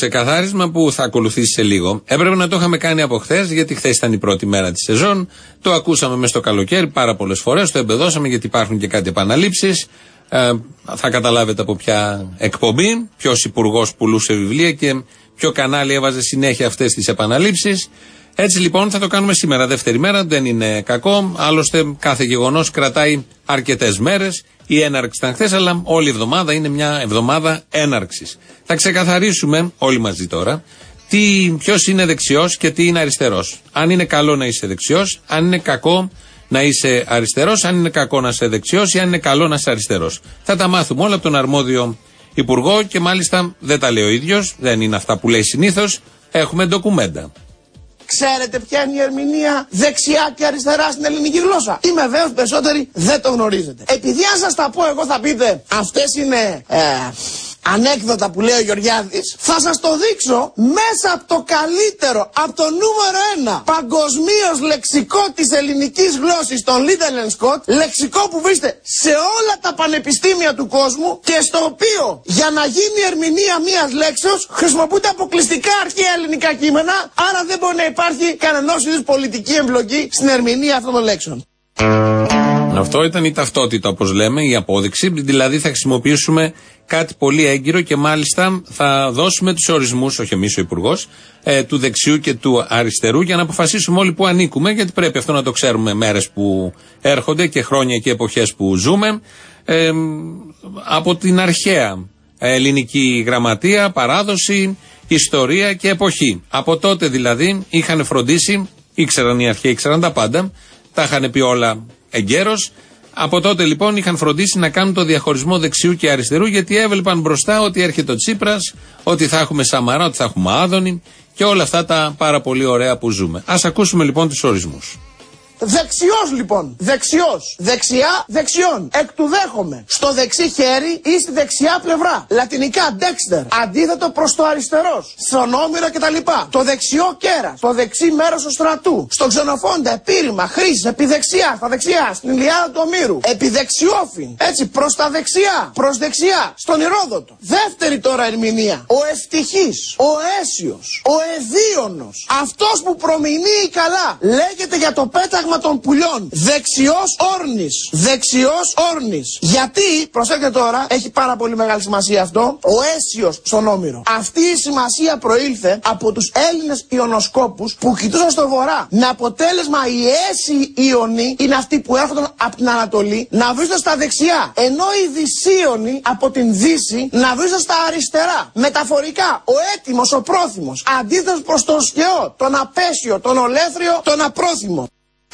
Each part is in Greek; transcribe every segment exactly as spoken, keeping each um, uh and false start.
ξεκαθάρισμα που θα ακολουθήσει σε λίγο. Έπρεπε να το είχαμε κάνει από χθες, γιατί χθες ήταν η πρώτη μέρα της σεζόν. Το ακούσαμε μες στο καλοκαίρι πάρα πολλές φορές. Το εμπεδώσαμε γιατί υπάρχουν και κάτι επαναλήψεις. Ε, θα καταλάβετε από ποια εκπομπή, ποιος υπουργός πουλούσε βιβλία και ποιο κανάλι έβαζε συνέχεια αυτές τις επαναλήψεις. Έτσι λοιπόν θα το κάνουμε σήμερα, δεύτερη μέρα, δεν είναι κακό. Άλλωστε κάθε γεγονός κρατάει αρκετές μέρες. Η έναρξη ήταν χθες, αλλά όλη η εβδομάδα είναι μια εβδομάδα έναρξης. Θα ξεκαθαρίσουμε όλοι μαζί τώρα τι, ποιος είναι δεξιός και τι είναι αριστερός. Αν είναι καλό να είσαι δεξιός, αν είναι κακό να είσαι αριστερός, αν είναι κακό να είσαι δεξιός ή αν είναι καλό να είσαι αριστερός. Θα τα μάθουμε όλα από τον αρμόδιο υπουργό και μάλιστα δεν τα λέει ο ίδιος, δεν είναι αυτά που λέει συνήθως. Έχουμε ντοκουμέντα. Ξέρετε ποια είναι η ερμηνεία δεξιά και αριστερά στην ελληνική γλώσσα? Είμαι βέβαιος περισσότεροι δεν το γνωρίζετε. Επειδή αν σας τα πω εγώ θα πείτε αυτές είναι ε, ανέκδοτα που λέει ο Γεωργιάδης, θα σας το δείξω μέσα από το καλύτερο, από το νούμερο ένα παγκοσμίως λεξικό της ελληνικής γλώσσης, τον Liddell and Scott, λεξικό που βρίσκεται σε όλα τα πανεπιστήμια του κόσμου και στο οποίο για να γίνει ερμηνεία μιας λέξεως χρησιμοποιούνται αποκλειστικά αρχαία ελληνικά κείμενα, άρα δεν μπορεί να υπάρχει κανενός είδους πολιτική εμπλοκή στην ερμηνεία αυτών των λέξεων. Αυτό ήταν η ταυτότητα, όπως λέμε, η απόδειξη. Δηλαδή θα χρησιμοποιήσουμε κάτι πολύ έγκυρο και μάλιστα θα δώσουμε τους ορισμούς, όχι εμείς ο Υπουργός, ε, του δεξιού και του αριστερού για να αποφασίσουμε όλοι που ανήκουμε, γιατί πρέπει αυτό να το ξέρουμε μέρες που έρχονται και χρόνια και εποχές που ζούμε. Ε, από την αρχαία ελληνική γραμματεία, παράδοση, ιστορία και εποχή. Από τότε δηλαδή είχαν φροντίσει, ήξεραν οι αρχαίοι, ήξεραν τα πάντα, τα είχαν πει όλα εγκαίρος. Από τότε λοιπόν είχαν φροντίσει να κάνουν το διαχωρισμό δεξιού και αριστερού, γιατί έβλεπαν μπροστά ότι έρχεται ο Τσίπρας, ότι θα έχουμε Σαμαρά, ότι θα έχουμε Άδωνη και όλα αυτά τα πάρα πολύ ωραία που ζούμε. Ας ακούσουμε λοιπόν τους ορισμούς. Δεξιός λοιπόν, δεξιός, δεξιά, δεξιόν, εκ του δέχομαι, στο δεξί χέρι ή στη δεξιά πλευρά. Λατινικά dexter, αντίθετο προς το αριστερός, στον όμηρο κτλ. Το δεξιό κέρας, το δεξί μέρος του στρατού, στον Ξενοφόντα, επίρρημα, χρήση, επιδεξιά, στα δεξιά, στην Ιλιάδα του Ομήρου, επιδεξιόφιν, έτσι, προς τα δεξιά, προς δεξιά, στον Ηρόδοτο. Δεύτερη τώρα ερμηνεία, ο ευτυχής, ο αίσιος, ο ευίωνος, αυτός που προμηνύει καλά, λέγεται για το πέταγμα των πουλιών. Δεξιός όρνης. Δεξιός όρνης. Γιατί, προσέξτε τώρα, έχει πάρα πολύ μεγάλη σημασία αυτό, ο αίσιος στον Όμηρο. Αυτή η σημασία προήλθε από τους Έλληνες ιονοσκόπους που κοιτούσαν στο βορρά. Με αποτέλεσμα οι αίσιοι Ιωνοί είναι αυτοί που έρχονταν από την Ανατολή να βρίσκονται στα δεξιά. Ενώ οι Δυσίωνοι από την Δύση να βρίσκονται στα αριστερά. Μεταφορικά, ο έτοιμος, ο πρόθυμος. Αντίθετος προς τον σκαιό, τον απέσιο, τον ολέθριο, τον απρόθυμο.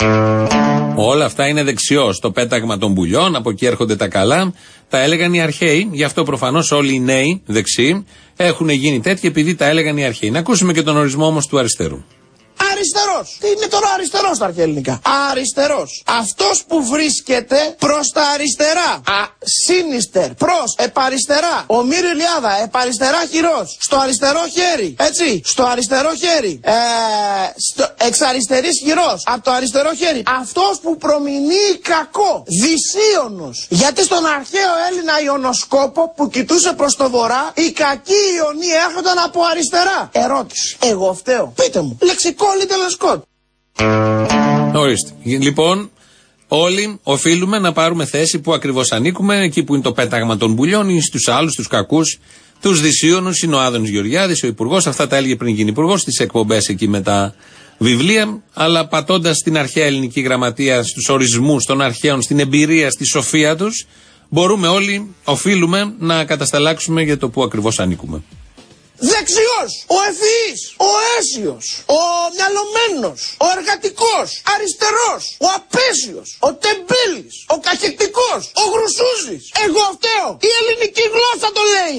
Όλα αυτά είναι δεξιός. Το πέταγμα των πουλιών, από εκεί έρχονται τα καλά. Τα έλεγαν οι αρχαίοι, γι' αυτό προφανώς όλοι οι νέοι δεξιοί έχουν γίνει τέτοιοι επειδή τα έλεγαν οι αρχαίοι. Να ακούσουμε και τον ορισμό όμως του αριστερού. Αριστερός. Τι είναι τώρα αριστερός στα αρχαία ελληνικά? Αριστερός. Αυτός που βρίσκεται προς τα αριστερά. Α, σίνιστερ. Προς, επαριστερά. Ομήρου Ιλιάδα, επαριστερά χειρός. Στο αριστερό χέρι. Έτσι. Στο αριστερό χέρι. Ε, στο, εξ αριστερής χειρός. Από το αριστερό χέρι. Αυτός που προμηνύει κακό. Δυσίωνος. Γιατί στον αρχαίο Έλληνα ιονοσκόπο που κοιτούσε προς το βορρά, οι κακοί Ιωνοί έρχονταν από αριστερά. Ερώτηση. Εγώ φταίω. Πείτε μου. Λεξικό Liddell and Scott. Ορίστε. Λοιπόν, όλοι οφείλουμε να πάρουμε θέση που ακριβώς ανήκουμε, εκεί που είναι το πέταγμα των πουλιών ή στους άλλους, τους κακούς, τους Δυσίωνους. Είναι ο Άδωνης Γεωργιάδης, ο υπουργός. Αυτά τα έλεγε πριν γίνει υπουργός, στις εκπομπές εκεί με τα βιβλία. Αλλά πατώντας στην αρχαία ελληνική γραμματεία, στους ορισμούς των αρχαίων, στην εμπειρία, στη σοφία τους, μπορούμε όλοι, οφείλουμε να κατασταλάξουμε για το που ακριβώς ανήκουμε. Δεξιός, ο ευφυής, ο αίσιος, ο μυαλωμένος, ο εργατικός, αριστερός, ο απέσιος, ο τεμπέλης, ο καχεκτικός, ο γρουσούζης. Εγώ φταίω. Η ελληνική γλώσσα το λέει.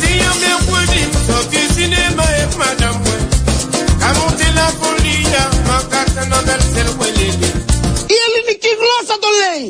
Η ελληνική γλώσσα το λέει.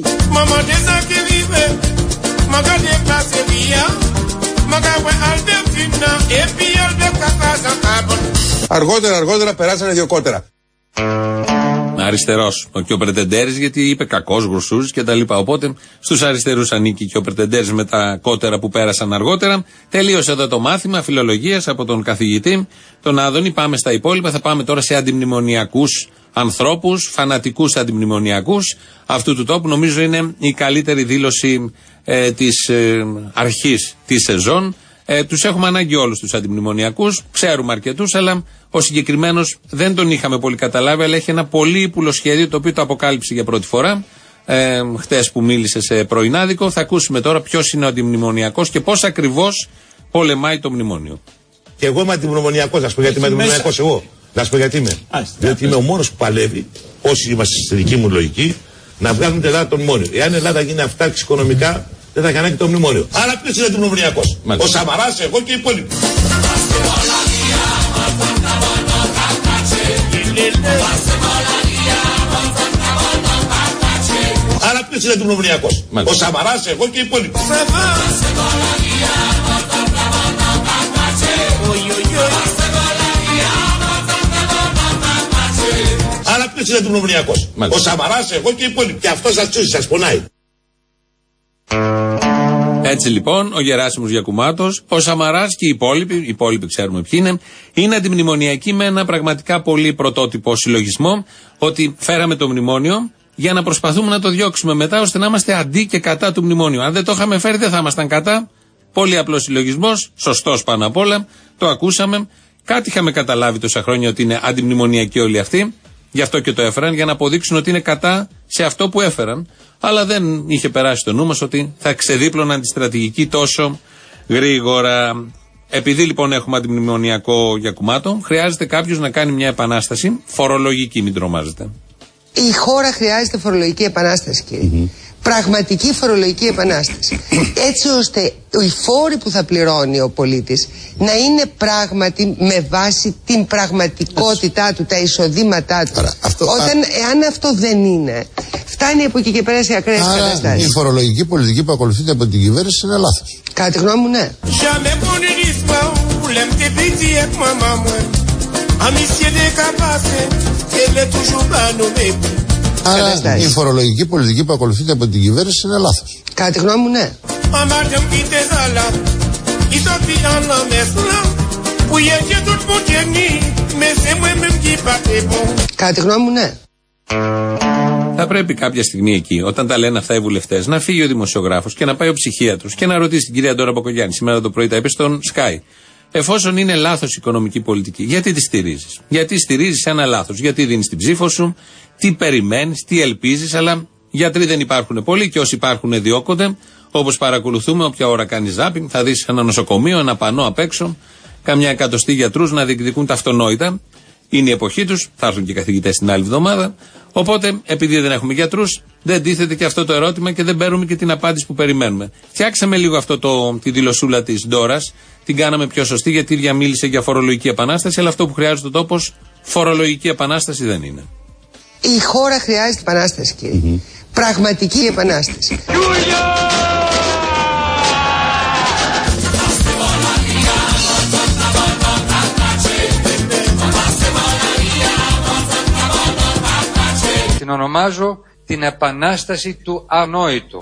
Αργότερα, αργότερα περάσανε δύο κότερα. αριστερός και ο Πρετεντέρης, γιατί είπε κακός, Γρουσούζης κτλ. Οπότε στους αριστερούς ανήκει και ο Πρετεντέρης με τα κότερα που πέρασαν αργότερα. Τελείωσε εδώ το μάθημα φιλολογίας από τον καθηγητή, τον Άδωνη. Πάμε στα υπόλοιπα. Θα πάμε τώρα σε αντιμνημονιακούς ανθρώπους, φανατικούς αντιμνημονιακούς αυτού του τόπου. Νομίζω είναι η καλύτερη δήλωση ε, της ε, αρχής της σεζόν. Ε, τους έχουμε ανάγκη όλους τους αντιμνημονιακούς. Ξέρουμε αρκετούς, αλλά ο συγκεκριμένος δεν τον είχαμε πολύ καταλάβει. Αλλά έχει ένα πολύ ύπουλο σχέδιο, το οποίο το αποκάλυψε για πρώτη φορά ε, χτες που μίλησε σε πρωινάδικο. Θα ακούσουμε τώρα ποιος είναι ο αντιμνημονιακός και πώς ακριβώς πολεμάει το μνημόνιο. Και εγώ είμαι αντιμνημονιακός. Να σου πω γιατί είμαι αντιμνημονιακός εγώ. Να σου πω γιατί είμαι. Διότι είμαι ο μόνος που παλεύει, όσοι είμαστε στη δική μου λογική, να βγάλουμε την Ελλάδα το μνημόνιο. Εάν η Ελλάδα γίνει αυτάρκηση οικονομικά, δεν θα έχει ανάγκη το μνημόνιο. Άρα ποιος είναι αντιμνημονιακός? Ο Σαμαράς, εγώ και οι υπόλοιποι. Άρα ποιος είναι αντιμνημονιακός? Ο Σαμαράς, εγώ και οι υπόλοιποι. Άρα ποιος είναι αντιμνημονιακός? Ο Σαμαράς, εγώ και οι υπόλοιποι. Και αυτός σας τσούζει, σας πονάει. Έτσι λοιπόν, ο Γεράσιμος Γιακουμάτος, ο Σαμαράς και οι υπόλοιποι, οι υπόλοιποι ξέρουμε ποιοι είναι, είναι αντιμνημονιακοί με ένα πραγματικά πολύ πρωτότυπο συλλογισμό, ότι φέραμε το μνημόνιο για να προσπαθούμε να το διώξουμε μετά, ώστε να είμαστε αντί και κατά του μνημόνιου. Αν δεν το είχαμε φέρει, δεν θα ήμασταν κατά. Πολύ απλός συλλογισμός, σωστός πάνω απ' όλα, το ακούσαμε. Κάτι είχαμε καταλάβει τόσα χρόνια ότι είναι αντιμνημονιακοί όλοι αυτοί. Γι' αυτό και το έφεραν, για να αποδείξουν ότι είναι κατά σε αυτό που έφεραν. Αλλά δεν είχε περάσει το νου μας ότι θα ξεδίπλωναν τη στρατηγική τόσο γρήγορα. Επειδή λοιπόν έχουμε αντιμνημονιακό Γιακουμάτο, χρειάζεται κάποιος να κάνει μια επανάσταση φορολογική, μην τρομάζετε. Η χώρα χρειάζεται φορολογική επανάσταση, κύριε. Mm-hmm. Πραγματική φορολογική επανάσταση. Έτσι ώστε οι φόροι που θα πληρώνει ο πολίτης να είναι πράγματι με βάση την πραγματικότητά του, τα εισοδήματά του. Άρα, αυτό, Όταν, α... Εάν αυτό δεν είναι, φτάνει από εκεί και πέρα σε ακραίες καταστάσεις. Η φορολογική πολιτική που ακολουθείται από την κυβέρνηση είναι λάθος. Κατά τη γνώμη μου, ναι. Άρα η φορολογική πολιτική που ακολουθείται από την κυβέρνηση είναι λάθος. Κατά τη γνώμη μου, ναι. Κατά τη γνώμη μου, ναι. Θα πρέπει κάποια στιγμή εκεί, όταν τα λένε αυτά οι βουλευτές, να φύγει ο δημοσιογράφος και να πάει ο ψυχίατρος και να ρωτήσει την κυρία Ντόρα Μπακογιάννη. Σήμερα το πρωί τα είπε στον Sky. Εφόσον είναι λάθος οικονομική πολιτική, γιατί τη στηρίζεις? Γιατί στηρίζεις ένα λάθος? Γιατί δίνεις την ψήφο σου? Τι περιμένεις? Τι ελπίζεις? Αλλά γιατροί δεν υπάρχουν πολλοί και όσοι υπάρχουν διώκονται. Όπως παρακολουθούμε, όποια ώρα κάνει ζάπινγκ, θα δεις ένα νοσοκομείο, ένα πανό απ' έξω, καμιά εκατοστή γιατρούς να διεκδικούν τα αυτονόητα. Είναι η εποχή τους, θα έρθουν και οι καθηγητές την άλλη εβδομάδα. Οπότε, επειδή δεν έχουμε γιατρούς, δεν τίθεται και αυτό το ερώτημα και δεν παίρνουμε και την απάντηση που περιμένουμε. Φτιάξαμε λίγο αυτό το, τη δηλωσούλα της Ντόρας, την κάναμε πιο σωστή, γιατί η ίδια μίλησε για φορολογική επανάσταση, αλλά αυτό που χρειάζεται ο τόπος, φορολογική επανάσταση δεν είναι. Η χώρα χρειάζεται επανάσταση, κύριε. Mm-hmm. Πραγματική επανάσταση. Την ονομάζω την επανάσταση του ανόητου.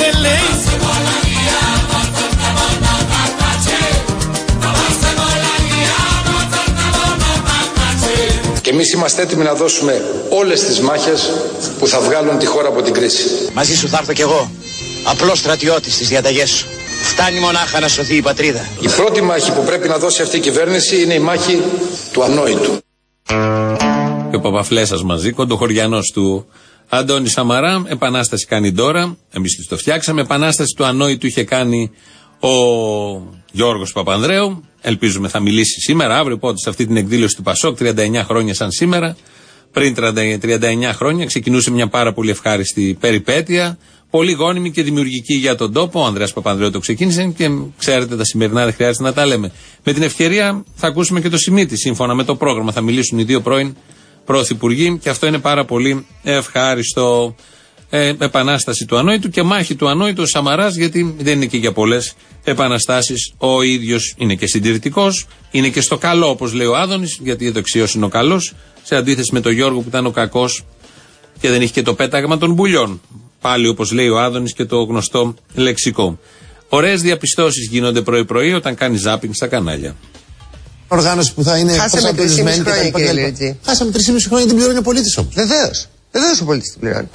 Και εμείς είμαστε έτοιμοι να δώσουμε όλες τις μάχες που θα βγάλουν τη χώρα από την κρίση. Μαζί σου θα έρθω κι εγώ, απλός στρατιώτης στις διαταγές σου. Φτάνει μονάχα να σωθεί η πατρίδα. Η πρώτη μάχη που πρέπει να δώσει αυτή η κυβέρνηση είναι η μάχη του ανόητου. Και ο Παπαφλέσας μαζί, κοντοχωριανός του Αντώνη Σαμαρά, επανάσταση κάνει τώρα, εμείς το φτιάξαμε, επανάσταση του ανόητου είχε κάνει ο Γιώργος Παπανδρέου, ελπίζουμε θα μιλήσει σήμερα, αύριο, πότε σε αυτή την εκδήλωση του Πασόκ, τριάντα εννιά χρόνια σαν σήμερα, πριν τριάντα εννιά χρόνια ξεκινούσε μια πάρα πολύ ευχάριστη περιπέτεια, πολύ γόνιμη και δημιουργική για τον τόπο. Ο Ανδρέας Παπανδρέου το ξεκίνησε και ξέρετε τα σημερινά δεν χρειάζεται να τα λέμε. Με την ευκαιρία θα ακούσουμε και το Σιμίτη, σύμφωνα με το πρόγραμμα, θα μιλήσουν οι δύο πρώην πρωθυπουργοί και αυτό είναι πάρα πολύ ευχάριστο. Ε, επανάσταση του ανόητου και μάχη του ανόητου ο Σαμαράς, γιατί δεν είναι και για πολλές επαναστάσεις. Ο ίδιος είναι και συντηρητικός, είναι και στο καλό όπως λέει ο Άδωνης, γιατί ο δεξιός είναι ο καλός, σε αντίθεση με τον Γιώργο που ήταν ο κακός Και δεν είχε και το πέταγμα των πουλιών. Πάλι όπως λέει ο Άδωνης και το γνωστό λεξικό. Ωραίες διαπιστώσεις γίνονται πρωί-πρωί όταν κάνει ζάπινγκ στα κανάλια. Οργάνωση που θα είναι προσανατολισμένη κτλ. Χάσαμε τρία και μισό χρόνια, την πληρώνει ο πολίτης όμως. Βεβαίως. Βεβαίως ο πολίτης την πληρώνει.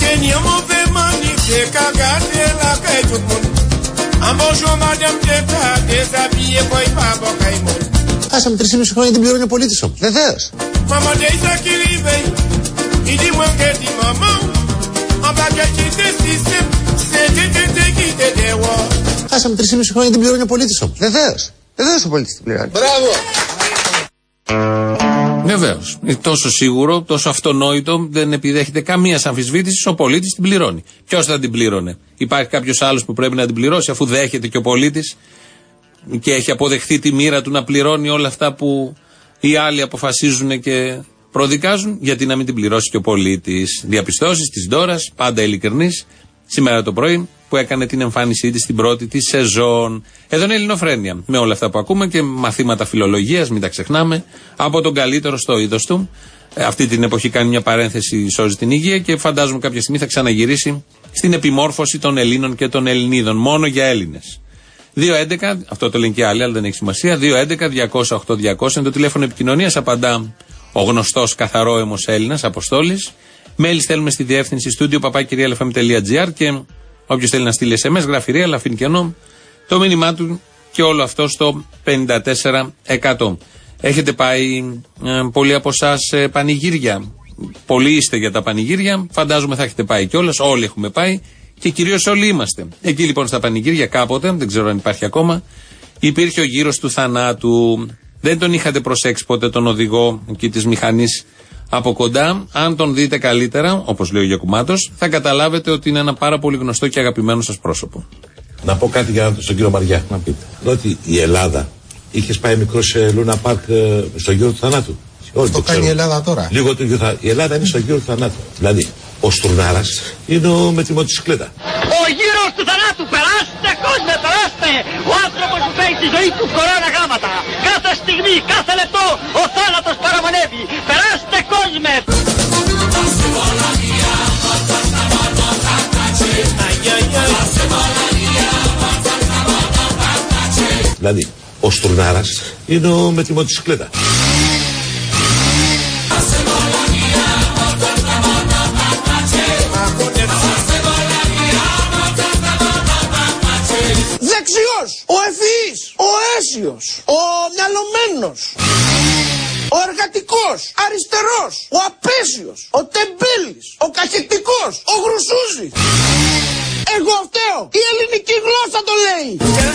Χάσαμε τρία και μισό χρόνια, την πληρώνει ο πολίτης όμως. Βεβαίως. Χάσαμε τρία και μισό χρόνια, την πληρώνει ο πολίτης όμως. Βεβαίως. Βεβαίως ο πολίτης την πληρώνει. Μπράβο! Βεβαίως. Είναι τόσο σίγουρο, τόσο αυτονόητο, δεν επιδέχεται καμία αμφισβήτηση. Ο πολίτης την πληρώνει. Ποιος θα την πλήρωνε? Υπάρχει κάποιος άλλος που πρέπει να την πληρώσει, αφού δέχεται και ο πολίτης και έχει αποδεχθεί τη μοίρα του να πληρώνει όλα αυτά που οι άλλοι αποφασίζουν και προδικάζουν? Γιατί να μην την πληρώσει και ο πολίτης? Διαπιστώσεις της Ντόρας, πάντα ειλικρινής, σήμερα το πρωί που έκανε την εμφάνισή της στην πρώτη της σεζόν. Εδώ είναι Ελληνοφρένεια. Με όλα αυτά που ακούμε και μαθήματα φιλολογίας, μην τα ξεχνάμε, από τον καλύτερο στο είδος του. Ε, αυτή την εποχή κάνει μια παρένθεση, σώζει την υγεία και φαντάζομαι κάποια στιγμή θα ξαναγυρίσει στην επιμόρφωση των Ελλήνων και των Ελληνίδων. Μόνο για Έλληνες. δύο έντεκα, αυτό το λένε και άλλοι, αλλά δεν έχει σημασία. δύο έντεκα διακόσια οκτώ διακόσια είναι το τηλέφωνο επικοινωνίας. Απαντά ο γνωστός καθαρόαιμος Έλληνας, Αποστόλης. Mail στέλνουμε στη διεύθυνση studio παπάκι ελ εφ εμ τελεία τζι άρ και όποιος θέλει να στείλει ες εμ ες, γράφει ρία, αλλά αφήνει κενό το μήνυμά του και όλο αυτό στο πενήντα τέσσερα εκατό. Έχετε πάει ε, πολλοί από εσάς σε πανηγύρια? Πολλοί είστε για τα πανηγύρια, φαντάζομαι θα έχετε πάει κιόλας, όλοι έχουμε πάει και κυρίως όλοι είμαστε. Εκεί λοιπόν στα πανηγύρια κάποτε, δεν ξέρω αν υπάρχει ακόμα, υπήρχε ο γύρος του θανάτου. Δεν τον είχατε προσέξει ποτέ τον οδηγό εκεί της μηχανής από κοντά? Αν τον δείτε καλύτερα, όπως λέει ο Γιακουμάτος, θα καταλάβετε ότι είναι ένα πάρα πολύ γνωστό και αγαπημένο σας πρόσωπο. Να πω κάτι για στον κύριο Μαριά. Να πείτε. Ότι η Ελλάδα είχε πάει μικρό σε Λούνα Πάρκ στο γύρο του θανάτου. Όλοι το κάνει η Ελλάδα τώρα. Λίγο το γύρο, η Ελλάδα είναι στο γύρο του θανάτου. Δηλαδή, ο Στουρνάρας είναι ο με τη μοτοσυκλέτα. Ο γύρος του θανάτου, περάστε κόσμο, περάστε! Ο άνθρωπος που φέρει τη ζωή του κορώνα γράμματα. Κάθε στιγμή, κάθε λεπτό, ο θάνατος παραμονεύει. Περάστε κόσμε! Δηλαδή, ο Στουρνάρας είναι ο με τη μοτοσυκλέτα. Δεξιός, ο ευφυής, ο αίσιος, ο μυαλωμένος, ο εργατικός, αριστερός, ο απέσιος, ο τεμπέλης, ο καχεκτικός, ο γρουσούζης. Εγώ φταίω, η ελληνική γλώσσα το λέει.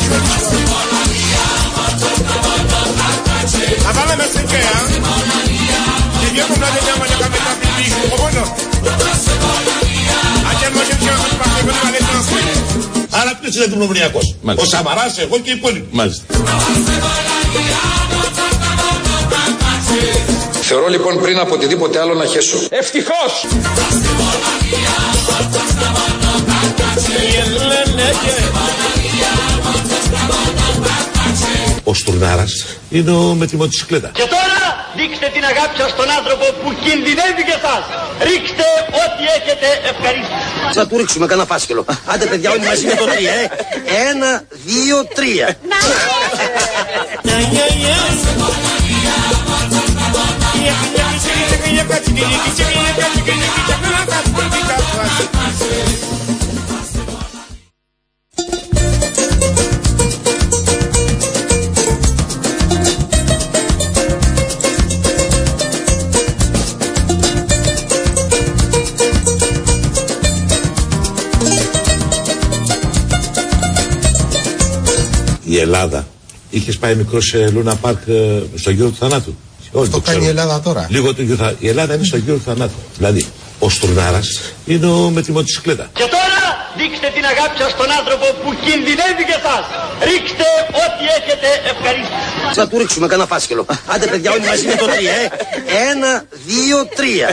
Άρα ποιος είναι διπλωμονιακός? Ο Σαμαράς, εγώ και οι υπόλοιποι. Μάλιστα. Θεωρώ λοιπόν πριν από οτιδήποτε άλλο να χέσω. Ευτυχώς! Ο Στουρνάρας είναι ο με τη μοτοσυκλέτα. Και τώρα δείξτε την αγάπη σας στον άνθρωπο που κινδυνεύει και εσάς. Ρίξτε ό,τι έχετε ευχαρίστηση. Θα του ρίξουμε κανένα φάσκελο. Άντε παιδιά όλοι μαζί με το τρία, ε. Ένα, δύο, τρία. Η Ελλάδα είχε πάει μικρό σε Λούνα Πάρκ στο γύρο του θανάτου. Όλοι το, το κάνει η Ελλάδα τώρα. Λίγο το γύρο, η Ελλάδα είναι στο γύρο του θανάτου. Δηλαδή, ο Στουρνάρας είναι ο με τη μοτοσυκλέτα. Και τώρα δείξτε την αγάπη σας στον άνθρωπο που κινδυνεύει και εσάς. Ρίξτε ό,τι έχετε ευχαρίστηση. Θα του ρίξουμε κανένα φάσκελο. Άντε παιδιά όλοι μαζί με το τρία, ε. Ένα, δύο, τρία.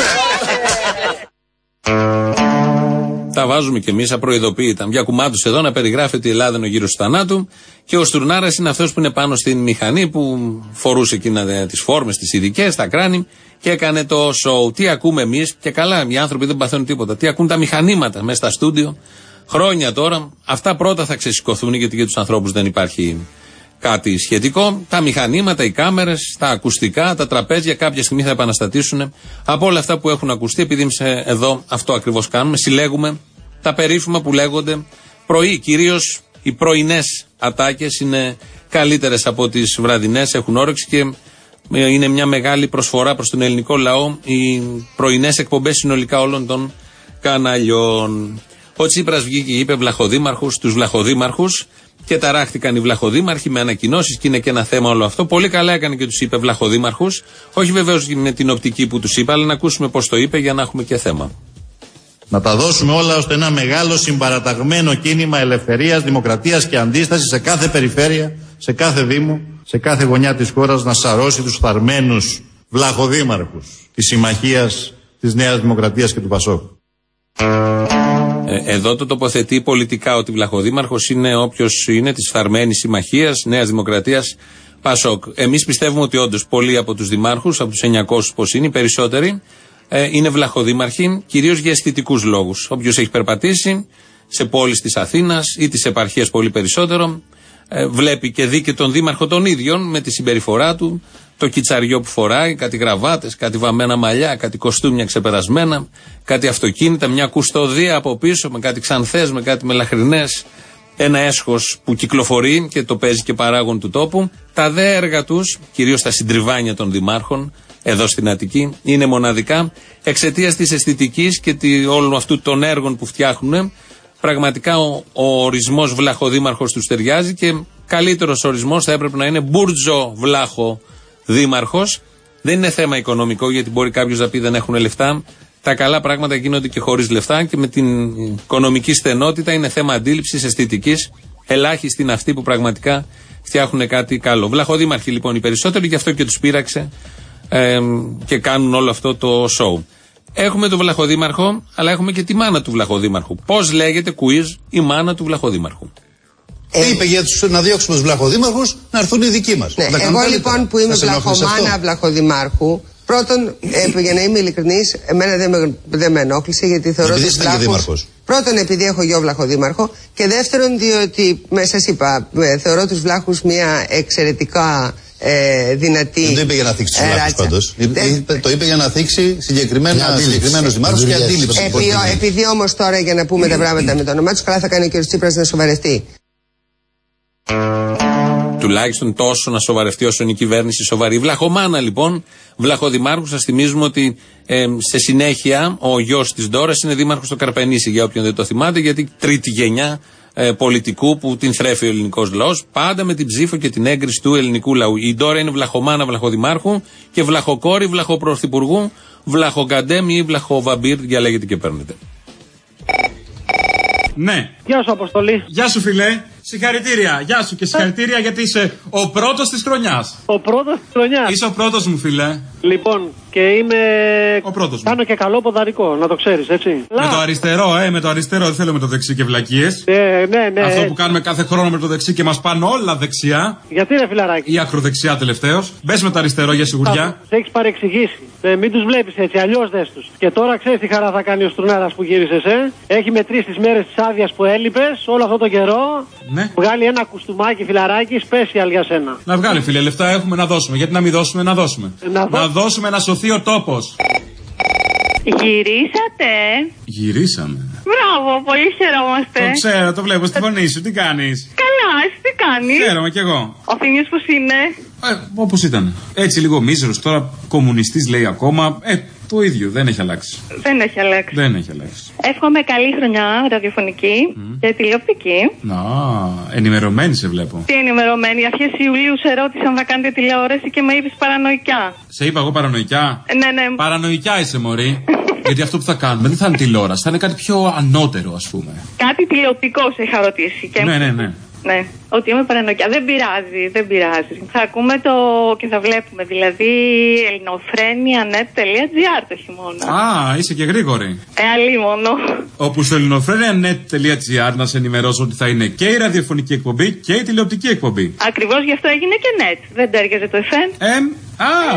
Τα βάζουμε κι εμείς απροειδοποίητα. Γιακουμάτος εδώ να περιγράφει ότι η Ελλάδα είναι ο γύρος του θανάτου και ο Στουρνάρας είναι αυτός που είναι πάνω στην μηχανή που φορούσε εκείνα τις φόρμες, τις ειδικές, τα κράνη και έκανε το show. Τι ακούμε εμείς, και καλά, οι άνθρωποι δεν παθαίνουν τίποτα. Τι ακούν τα μηχανήματα μέσα στα στούντιο. Χρόνια τώρα, αυτά πρώτα θα ξεσηκωθούν, γιατί για τους ανθρώπους δεν υπάρχει κάτι σχετικό. Τα μηχανήματα, οι κάμερες, τα ακουστικά, τα τραπέζια κάποια στιγμή θα επαναστατήσουν από όλα αυτά που έχουν ακουστεί, επειδή εμείς εδώ αυτό ακριβώς κάνουμε. Συλλέγουμε τα περίφημα που λέγονται πρωί. Κυρίως οι πρωινές ατάκες είναι καλύτερες από τις βραδινές, έχουν όρεξη και είναι μια μεγάλη προσφορά προς τον ελληνικό λαό οι πρωινές εκπομπές συνολικά όλων των καναλιών. Ο Τσίπρας βγήκε και είπε βλαχοδήμαρχους στους βλαχοδήμαρχους και ταράχτηκαν οι βλαχοδήμαρχοι με ανακοινώσεις και είναι και ένα θέμα όλο αυτό. Πολύ καλά έκανε και τους είπε βλαχοδήμαρχους, όχι βεβαίως με την οπτική που τους είπε, αλλά να ακούσουμε πώς το είπε για να έχουμε και θέμα. Να τα δώσουμε όλα ώστε ένα μεγάλο συμπαραταγμένο κίνημα ελευθερίας, δημοκρατίας και αντίστασης σε κάθε περιφέρεια, σε κάθε δήμο, σε κάθε γωνιά της χώρας να σαρώσει τους φθαρμένους βλαχοδήμαρχους της Συμμαχίας της Νέας Δημοκρατίας και του Πασόκ. Ε, εδώ το τοποθετεί πολιτικά ότι βλαχοδήμαρχος είναι όποιος είναι της φθαρμένης Συμμαχίας Νέας Δημοκρατίας Πασόκ. Εμείς πιστεύουμε ότι όντως πολλοί από τους δημάρχους, από τους εννιακόσιους πως είναι, οι περισσότεροι, ε, είναι βλαχοδήμαρχοι, κυρίως για αισθητικούς λόγους. Όποιος έχει περπατήσει σε πόλεις της Αθήνας ή της επαρχίας πολύ περισσότερο, ε, βλέπει και δει και τον δήμαρχο τον ίδιον με τη συμπεριφορά του, το κιτσαριό που φοράει, κάτι γραβάτες, κάτι βαμμένα μαλλιά, κάτι κοστούμια ξεπερασμένα, κάτι αυτοκίνητα, μια κουστοδία από πίσω με κάτι ξανθές, με κάτι μελαχρινές, ένα έσχος που κυκλοφορεί και το παίζει και παράγον του τόπου. Τα δε έργα τους, κυρίως τα συντριβάνια των δημάρχων, εδώ στην Αττική, είναι μοναδικά εξαιτίας της αισθητικής και τη, όλου αυτού των έργων που φτιάχνουν. Πραγματικά ο, ο ορισμός βλαχοδήμαρχος τους ταιριάζει και καλύτερος ορισμός θα έπρεπε να είναι μπουρτζο βλάχο δήμαρχος. Δεν είναι θέμα οικονομικό, γιατί μπορεί κάποιος να πει δεν έχουν λεφτά. Τα καλά πράγματα γίνονται και χωρίς λεφτά και με την οικονομική στενότητα. Είναι θέμα αντίληψης, αισθητικής. Ελάχιστοι είναι αυτοί που πραγματικά φτιάχνουν κάτι καλό. Βλαχοδήμαρχοι λοιπόν οι περισσότεροι, γι' αυτό και τους πείραξε ε, και κάνουν όλο αυτό το show. Έχουμε τον βλαχοδήμαρχο, αλλά έχουμε και τη μάνα του βλαχοδήμαρχου. Πώς λέγεται, quiz, η μάνα του βλαχοδήμαρχου. Ε, είπε για τους, να διώξουμε τους βλαχοδήμαρχους να έρθουν οι δικοί μας. Ναι, εγώ λοιπόν που είμαι βλαχομάνα βλαχοδημάρχου, πρώτον, ε, για να είμαι ειλικρινής, εμένα δεν με, δεν με ενόχλησε, γιατί θεωρώ τους βλάχους. Πρώτον, επειδή έχω γιο βλαχοδήμαρχο, και δεύτερον, διότι, με σας είπα, με, θεωρώ τους βλάχους μια εξαιρετικά ε, δυνατή. Δεν το είπε για να θίξει τους βλάχους πάντως. Ε, το είπε για να θίξει συγκεκριμένους δημάρχους και αντίληψη. Επί, επειδή όμως τώρα, για να πούμε τα πράγματα με το όνομά τους, καλά θα κάνει ο κ. Τσίπρας να σοβαρευτεί. Τουλάχιστον τόσο να σοβαρευτεί όσο είναι η κυβέρνηση σοβαρή. Βλαχομάνα λοιπόν, βλαχοδημάρχου. Σας θυμίζουμε ότι ε, σε συνέχεια ο γιος της Ντόρας είναι δήμαρχος στο Καρπενήσι, για όποιον δεν το θυμάται, γιατί τρίτη γενιά ε, πολιτικού που την θρέφει ο ελληνικός λαός, πάντα με την ψήφο και την έγκριση του ελληνικού λαού. Η Ντόρα είναι βλαχομάνα βλαχοδημάρχου και βλαχοκόρη βλαχοπρωθυπουργού, βλαχογκαντέμ ή βλαχοβαμπύρ, διαλέγετε και παίρνετε. Ναι. Γεια σου, Αποστολή. Γεια σου, φιλέ. Συγχαρητήρια. Γεια σου και συγχαρητήρια γιατί είσαι ο πρώτος της χρονιάς. Ο πρώτος της χρονιάς. Είσαι ο πρώτος μου, φιλέ. Λοιπόν, και είμαι. Ο πρώτος μου. Κάνω και καλό ποδαρικό, να το ξέρεις, έτσι. Με το αριστερό, ε, με το αριστερό. Δεν θέλω με το δεξί και βλακίες. Ναι, ναι, ναι. Αυτό που κάνουμε κάθε χρόνο με το δεξί και μας πάνε όλα δεξιά. Γιατί ρε φιλαράκι. Ή ακροδεξιά τελευταίος. Μπες με το αριστερό για σιγουριά. Σε έχεις παρεξηγήσει. Ε, μην τους βλέπεις έτσι, αλλιώς δες τους. Και τώρα ξέρεις τι χαρά θα κάνει ο Στρουνάρας που γύρισες, ε. Έχει μετρήσει τις μέρες της άδειας που έλειπες όλο αυτό το καιρό. Ναι. Βγάλει ένα κουστούμάκι, φιλαράκι, special για σένα. Να βγάλει, φίλε, λεφτά έχουμε να δώσουμε. Γιατί να μην δώσουμε, να δώσουμε. Να, δώ... να δώσουμε να σωθεί ο τόπος. Γυρίσατε. Γυρίσαμε. Μπράβο, πολύ χαιρόμαστε. Το ξέρω, το βλέπω στη φωνή σου. Τι κάνεις? Καλά, εσύ τι κάνεις? Χαίρομαι κι εγώ. Ο Θήμιος πώς είναι? Ε, όπως ήταν. Έτσι λίγο μίζερος, τώρα κομμουνιστής λέει ακόμα. Ε, το ίδιο, δεν έχει αλλάξει. Δεν έχει αλλάξει. Δεν έχει αλλάξει. Εύχομαι καλή χρονιά ραδιοφωνική mm. και τηλεοπτική. Να, ενημερωμένη σε βλέπω. Τι ενημερωμένη? Αρχές Ιουλίου σε ρώτησα αν θα κάνετε τηλεόραση και με είπες παρανοϊκιά. Σε είπα εγώ παρανοϊκιά? Ναι, ναι. Παρανοϊκιά είσαι, μωρή. Γιατί αυτό που θα κάνουμε δεν θα είναι τηλεόραση, θα είναι κάτι πιο ανώτερο, ας πούμε. Κάτι τηλεοπτικό σε είχα ρωτήσει. Και... Ναι, ναι, ναι. Ναι, ότι είμαι παρανοϊκιά. Δεν πειράζει, δεν πειράζει. Θα ακούμε το και θα βλέπουμε. Δηλαδή ελληνοφρένια τελεία νετ τελεία τζι άρ το χειμώνα. Α, είσαι και γρήγορη. Ε, αλίμονο. Όπου στο ελληνοφρένια τελεία νετ τελεία τζι άρ να σε ενημερώσω ότι θα είναι και η ραδιοφωνική εκπομπή και η τηλεοπτική εκπομπή. Ακριβώς γι' αυτό έγινε και net. Δεν τέριαζε το εφ εμ. Εμ, α,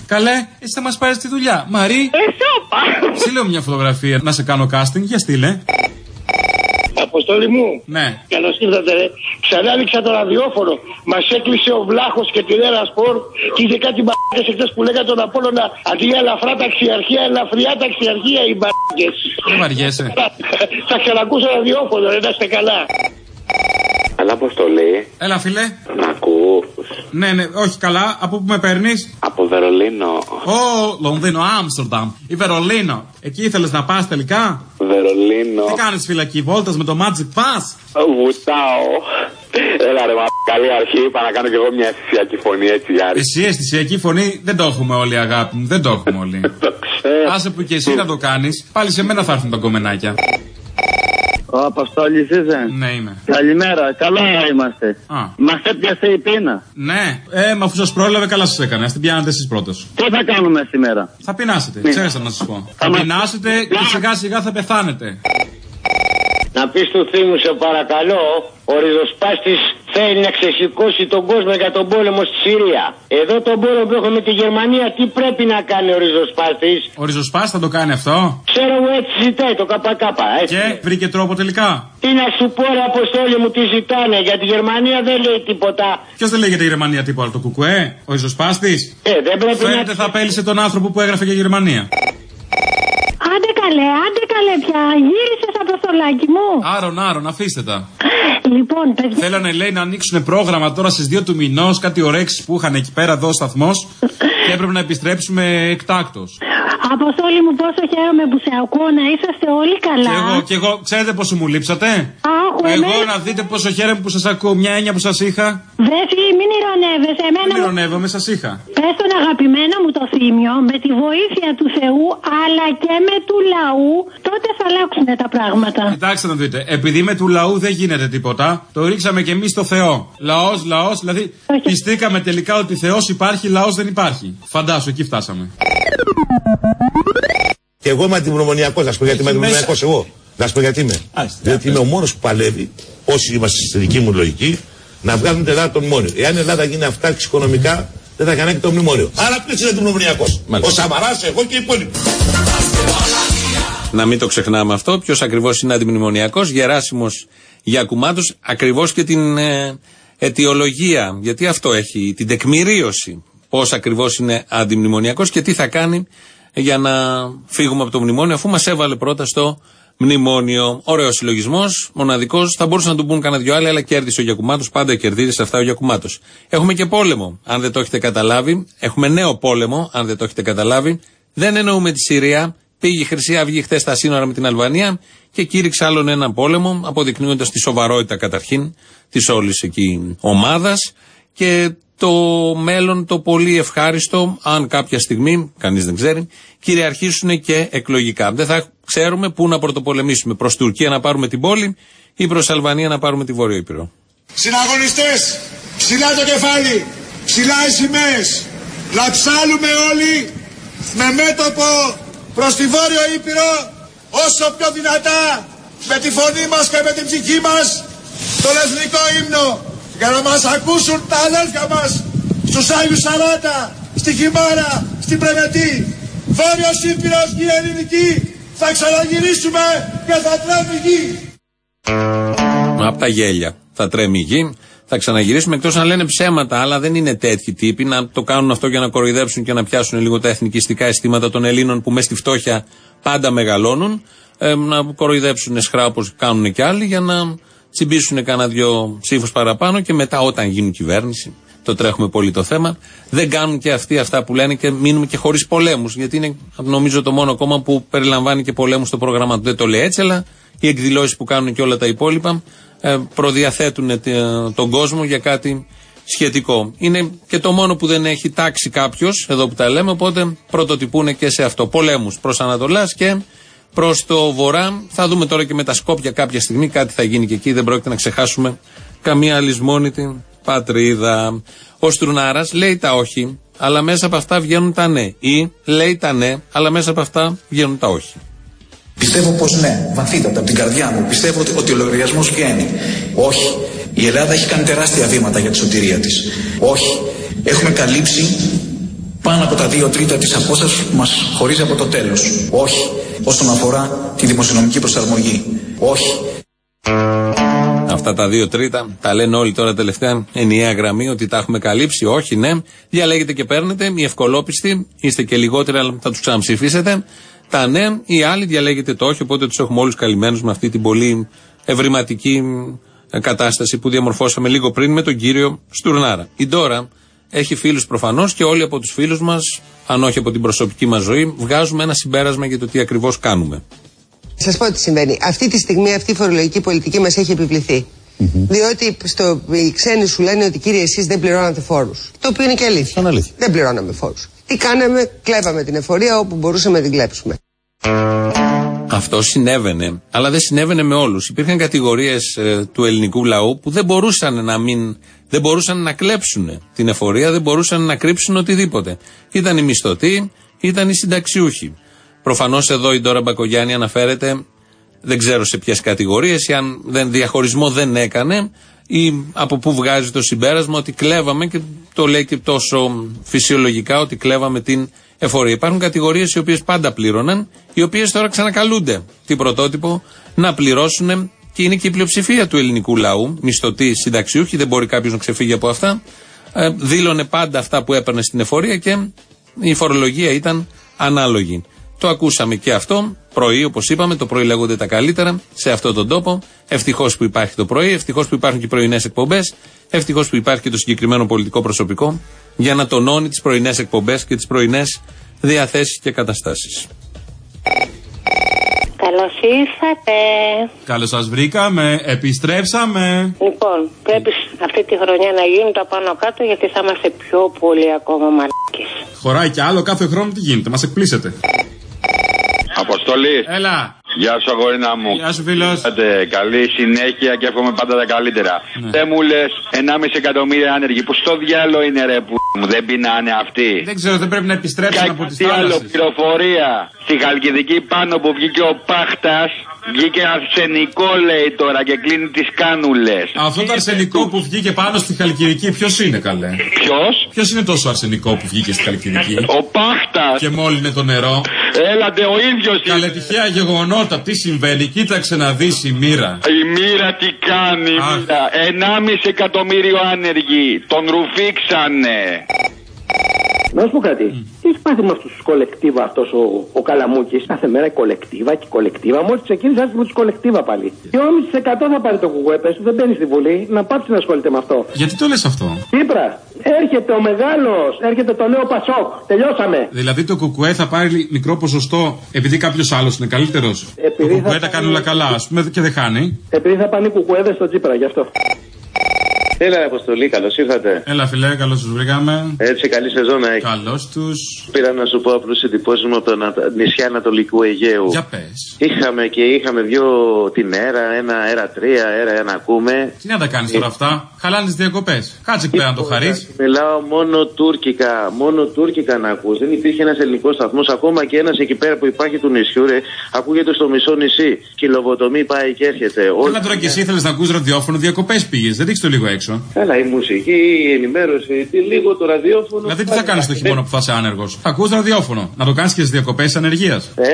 Καλέ, εσύ θα μας πάρεις τη δουλειά. Μαρή. Εσώπα. Συλλέω μια φωτογραφία να σε κάνω casting. Για στείλε. Αποστόλη μου. Ναι. Καλώς ήρθατε. Ξανά άνοιξα το ραδιόφωνο. Μας έκλεισε ο Βλάχος και τη Ρέρα Σπορ και είχε κάτι μπαρκές εχθές που λέγανε τον Απόλλωνα αντί για ελαφρά ταξιαρχία, ελαφριά ταξιαρχία οι μπαρκές. Δεν βαριέσαι. Θα ξανακούσω ραδιόφωνο, να είστε καλά. Καλά, Αποστολή. Έλα, φίλε. Να ακούς. Ναι, ναι, όχι καλά. Από πού με παίρνεις? Από Βερολίνο. Ω, Λονδίνο, Άμστερνταμ. Ή Βερολίνο. Εκεί ήθελες να πας τελικά? Βερολίνο. Τι κάνεις φυλακή, βόλτας με το Magic Pass? Βουτάω. Έλα ρε, μα καλή αρχή. Είπα να κάνω κι εγώ μια αισθησιακή φωνή, έτσι, Γιάρη. Εσύ αισθησιακή φωνή δεν το έχουμε όλοι, αγάπη μου. Δεν το έχουμε όλοι. Το ξέρω. Άσε που και εσύ να το κάνεις. Πάλι σε μένα θα έρθουν τα κομμενάκια. Ο Αποστόλης είσαι? Ναι, είμαι. Καλημέρα, καλά είμαστε. Α. Μας έπιασε η πείνα. Ναι, ε, μα αφού σας πρόλαβε, καλά σας έκανε. Ας την πιάνετε εσείς πρώτος. Τι θα κάνουμε σήμερα? Θα πεινάσετε, Ναι. ξέχασα να σας πω. Θα Θα μας- πεινάσετε και σιγά σιγά θα πεθάνετε. Να πεις του Θήμου σε παρακαλώ, ο ριζοσπάστης θέλει να ξεσηκώσει τον κόσμο για τον πόλεμο στη Συρία. Εδώ τον πόλεμο που έχουμε με τη Γερμανία, τι πρέπει να κάνει ο ριζοσπάστης? Ο ριζοσπάστης θα το κάνει αυτό. Ξέρω εγώ, έτσι ζητάει το ΚΚ, έτσι. Και βρήκε τρόπο τελικά. Τι να σου πω ρε Αποστόλη μου, τι ζητάνε, για τη Γερμανία δεν λέει τίποτα. Ποιος δεν λέει για τη Γερμανία τίποτα, το κουκουέ, ο ριζοσπάστης? Ε, δεν πρέπει Φαίνεται να... θα απέλυσε τον άνθρωπο που έγραφε για Γερμανία. Άντε καλέ, άντε καλέ πια. Γύρισες, Αποστολάκι μου. Άρον, άρον, αφήστε τα. Λοιπόν, παιδιά. Θέλανε, λέει, να ανοίξουν πρόγραμμα τώρα στις δύο του μηνός, κάτι ωρέξεις που είχαν εκεί πέρα εδώ ο σταθμός και έπρεπε να επιστρέψουμε εκτάκτος. Αποστόλη μου, πόσο χαίρομαι που σε ακούω, να είσαστε όλοι καλά. Και εγώ, και εγώ, ξέρετε πόσο μου λείψατε? Άχου, Εγώ εμένα... να δείτε πόσο χαίρομαι που σας ακούω, μια έννοια που σας είχα. Βρέφη, μην ηρωνεύεσαι, εμένα Δεν μου... ηρωνεύομαι, σας είχα. Πες τον αγαπημένο μου το Θήμιο, με τη βοήθεια του Θεού, αλλά και με του λαού, τότε θα αλλάξουν τα πράγματα. Κοιτάξτε να δείτε, επειδή με του λαού δεν γίνεται τίποτα, το ρίξαμε και εμείς στο Θεό. Λαός, λαός, δηλαδή Όχι. πιστήκαμε τελικά ότι Θεός υπάρχει, λαός δεν υπάρχει. Φαντάσου, εκεί φτάσαμε. Και εγώ είμαι αντιμνημονιακός, να σου πω γιατί είμαι αντιμνημονιακός εγώ. Να σου πω γιατί είμαι. Διότι είμαι ο μόνος που παλεύει, όσοι είμαστε στη δική μου λογική, να βγάλουν την Ελλάδα το μνημόνιο. Εάν η Ελλάδα γίνει αυτάρκηση οικονομικά, δεν θα κάνει και το μνημόνιο. Άρα ποιος είναι αντιμνημονιακός? Ο Σαμαράς, εγώ και οι υπόλοιποι. Να μην το ξεχνάμε αυτό. Ποιος ακριβώς είναι αντιμνημονιακός? Γεράσιμος Γιακουμάτος. Ακριβώς και την ε, αιτιολογία. Γιατί αυτό έχει την τεκμηρίωση. Πώς ακριβώς είναι αντιμνημονιακός και τι θα κάνει για να φύγουμε από το μνημόνιο, αφού μας έβαλε πρώτα στο μνημόνιο. Ωραίος συλλογισμός, μοναδικός. Θα μπορούσαν να του πούν κανένα δυο άλλοι, αλλά κέρδισε ο Γιακουμάτος. Πάντα κερδίζει σε αυτά ο Γιακουμάτος. Έχουμε και πόλεμο, αν δεν το έχετε καταλάβει. Έχουμε νέο πόλεμο, αν δεν το έχετε καταλάβει. Δεν εννοούμε τη Συρία. Πήγε η Χρυσή Αυγή χθες στα σύνορα με την Αλβανία και κήρυξε άλλον έναν πόλεμο, αποδεικνύοντας τη σοβαρότητα καταρχήν της όλης εκεί ομάδας και το μέλλον το πολύ ευχάριστο, αν κάποια στιγμή, κανείς δεν ξέρει, κυριαρχήσουν και εκλογικά. Δεν θα ξέρουμε πού να πρωτοπολεμήσουμε, προς Τουρκία να πάρουμε την πόλη ή προς Αλβανία να πάρουμε τη Βόρειο Ήπειρο. Συναγωνιστές, ψηλά το κεφάλι, ψηλά οι σημαίες, να ψάλουμε όλοι με μέτωπο προς τη Βόρειο Ήπειρο, όσο πιο δυνατά, με τη φωνή μας και με την ψυχή μας, τον εθνικό ύμνο, για να μας ακούσουν τα αδέλφια μας στους Άγιους Σαράντα, στη Χιμάρα, στην Πρεμετή. Βόρειος Ήπειρος και η ελληνική, θα ξαναγυρίσουμε και θα τρέμει η γη. Από τα γέλια θα τρέμει η γη. Θα ξαναγυρίσουμε, εκτός να λένε ψέματα, αλλά δεν είναι τέτοιοι τύποι να το κάνουν αυτό για να κοροϊδέψουν και να πιάσουν λίγο τα εθνικιστικά αισθήματα των Ελλήνων που μες στη φτώχεια πάντα μεγαλώνουν. Ε, να κοροϊδέψουν σχρά όπως κάνουν και άλλοι για να τσιμπήσουν κάνα δυο ψήφους παραπάνω και μετά όταν γίνουν κυβέρνηση, το τρέχουμε πολύ το θέμα, δεν κάνουν και αυτοί αυτά που λένε και μείνουμε και χωρίς πολέμους. Γιατί είναι νομίζω το μόνο κόμμα που περιλαμβάνει και πολέμους στο πρόγραμμα του. Δεν το λέει έτσι, αλλά οι εκδηλώσεις που κάνουν και όλα τα υπόλοιπα ε, προδιαθέτουν τον κόσμο για κάτι σχετικό. Είναι και το μόνο που δεν έχει τάξει κάποιος, εδώ που τα λέμε, οπότε πρωτοτυπούν και σε αυτό. Πολέμους προς Ανατολάς και προς το Βορρά. Θα δούμε τώρα και με τα Σκόπια κάποια στιγμή, κάτι θα γίνει και εκεί, δεν πρόκειται να ξεχάσουμε καμία λησμόνητη πατρίδα. Ο Στρουνάρας λέει τα όχι, αλλά μέσα από αυτά βγαίνουν τα ναι. Ή λέει τα ναι, αλλά μέσα από αυτά βγαίνουν τα όχι. Πιστεύω πως ναι, βαθύτατα από την καρδιά μου. Πιστεύω ότι, ότι ο λογαριασμός βγαίνει. Όχι. Η Ελλάδα έχει κάνει τεράστια βήματα για τη σωτηρία της. Όχι. Έχουμε καλύψει πάνω από τα δύο τρίτα της απόστασης που μας χωρίζει από το τέλος. Όχι. Όσον αφορά τη δημοσιονομική προσαρμογή. Όχι. Αυτά τα δύο τρίτα τα λένε όλοι τώρα τελευταία ενιαία γραμμή ότι τα έχουμε καλύψει. Όχι, ναι. Διαλέγετε και παίρνετε. Οι ευκολόπιστοι είστε και λιγότεροι, αλλά θα τους ξαναψηφίσετε. Τα ναι, οι άλλοι διαλέγετε το όχι. Οπότε τους έχουμε όλους καλυμμένους με αυτή την πολύ ευρηματική κατάσταση που διαμορφώσαμε λίγο πριν με τον κύριο Στουρνάρα. Η Ντόρα έχει φίλους προφανώς και όλοι από τους φίλους μας, αν όχι από την προσωπική μας ζωή, βγάζουμε ένα συμπέρασμα για το τι ακριβώς κάνουμε. Σας πω τι συμβαίνει. Αυτή τη στιγμή αυτή η φορολογική πολιτική μας έχει επιβληθεί. Mm-hmm. Διότι στο, οι ξένοι σου λένε ότι κύριε εσείς δεν πληρώνατε φόρους. Το οποίο είναι και αλήθεια. αλήθεια. Δεν πληρώναμε φόρους. Τι κάναμε, κλέβαμε την εφορία όπου μπορούσαμε να την κλέψουμε. Αυτό συνέβαινε, αλλά δεν συνέβαινε με όλους. Υπήρχαν κατηγορίες ε, του ελληνικού λαού που δεν μπορούσαν να μην, δεν μπορούσαν να κλέψουν την εφορία, δεν μπορούσαν να κρύψουν οτιδήποτε. Ήταν οι μισθωτοί, ήταν οι συνταξιούχοι. Προφανώς εδώ η Ντόρα Μπακογιάννη αναφέρεται, δεν ξέρω σε ποιες κατηγορίες, ή αν δεν, διαχωρισμό δεν έκανε, ή από πού βγάζει το συμπέρασμα ότι κλέβαμε, και το λέει και τόσο φυσιολογικά ότι κλέβαμε την εφορία. Υπάρχουν κατηγορίες οι οποίες πάντα πλήρωναν, οι οποίες τώρα ξανακαλούνται την πρωτότυπο να πληρώσουν, και είναι και η πλειοψηφία του ελληνικού λαού, μισθωτοί, συνταξιούχοι, δεν μπορεί κάποιος να ξεφύγει από αυτά. Ε, δήλωνε πάντα αυτά που έπαιρνε στην εφορία και η φορολογία ήταν ανάλογη. Το ακούσαμε και αυτό πρωί, όπως είπαμε, το πρωί λέγονται τα καλύτερα σε αυτόν τον τόπο. Ευτυχώς που υπάρχει το πρωί, ευτυχώς που υπάρχουν και πρωινές εκπομπές, ευτυχώς που υπάρχει και το συγκεκριμένο πολιτικό προσωπικό για να τονώνει τις πρωινές εκπομπές και τις πρωινές διαθέσεις και καταστάσεις. Καλώς ήρθατε. Καλώς σας βρήκαμε, επιστρέψαμε. Λοιπόν, πρέπει αυτή τη χρονιά να γίνει το πάνω κάτω, γιατί θα είμαστε πιο πολύ ακόμα μαλάκες. Χωράει κι άλλο κάθε χρόνο, τι γίνεται, μας εκπλήσετε. Αποστολή. Έλα. Γεια σου, αγορίνα μου. Γεια σου, φίλος. Καλή συνέχεια και εύχομαι πάντα τα καλύτερα. Ναι. Δεν μου λες ενάμιση εκατομμύρια άνεργοι που στο διάλογο είναι ρε που μου, δεν πεινάνε αυτοί. Δεν ξέρω, δεν πρέπει να επιστρέψουν από τις θάλασσες. Κάτι άλλο πληροφορία. Στη Χαλκιδική πάνω που βγήκε ο Πάχτας, βγήκε αρσενικό λέει τώρα και κλείνει τις κάνουλες. Αυτό το αρσενικό που βγήκε πάνω στη Χαλκιδική ποιος είναι καλέ? Ποιος? Ποιος είναι τόσο αρσενικό που βγήκε στη Χαλκιδική? Ο Πάχτας. Και μόλυνε το νερό. Έλατε ο ίδιος. Καλέ τυχαία γεγονότα, τι συμβαίνει, κοίταξε να δεις η μοίρα. Η μοίρα τι κάνει, η μοίρα. Ενάμιση εκατομμύριο άνεργοι, τον ρουφήξανε. Να σου πω κάτι. Mm. Τι έχει πάθει με αυτού του κολεκτίβα αυτό ο, ο Καλαμούκης? Κάθε μέρα κολεκτίβα και κολεκτίβα. Μόλις ξεκίνησε, άρχισε με του κολεκτίβα πάλι. δυόμισι τοις εκατό θα πάρει το κουκουέ. Πες του, δεν μπαίνει στη Βουλή. Να πάψει να ασχολείται με αυτό. Γιατί το λες αυτό? Τύπρα. Έρχεται ο μεγάλος. Έρχεται το νέο Πασόκ. Τελειώσαμε. Δηλαδή το κουκουέ θα πάρει μικρό ποσοστό επειδή κάποιο άλλο είναι καλύτερο. Το κουκουέ τα κάνει όλα καλά, α πούμε, και δεν χάνει. Επειδή θα πάνε οι κουκουέδες στο Τσίπρα, γι' αυτό. Έλα, Αποστολή, καλώς ήρθατε. Έλα, φιλέ, καλώς τους βρήκαμε. Έτσι, καλή σεζόν να έχει. Καλώς τους. Πήρα να σου πω απλώς εντυπώσεις μου από τα νησιά Ανατολικού Αιγαίου. Για πες. Είχαμε και είχαμε δυο την έρα, ένα αέρα τρία, αέρα ένα ακούμε. Τι να τα κάνεις τώρα αυτά, χαλάνε τις διακοπές. Κάτσε εκεί πέρα να το χαρείς. Μιλάω μόνο τουρκικά, μόνο τουρκικά να ακούς. Δεν υπήρχε ένας ελληνικός σταθμός, ακόμα και ένας εκεί πέρα που υπάρχει του νησιού, ρε, ακούγεται στο μισό νησί. Κιλοβοτομή πάει και έρχεται. Καλά τώρα και εσύ ήθελες να ακούς ραδιόφωνο, διακοπές πήγες, δεν ρίξεις το λίγο έξω. Καλά, η μουσική, η ενημέρωση, τι λίγο το ραδιόφωνο. Δηλαδή, τι θα κάνεις το χειμώνα που θα είσαι άνεργος? Θα ακούς ραδιόφωνο. Να το κάνεις και στις διακοπές ανεργίας. Ε.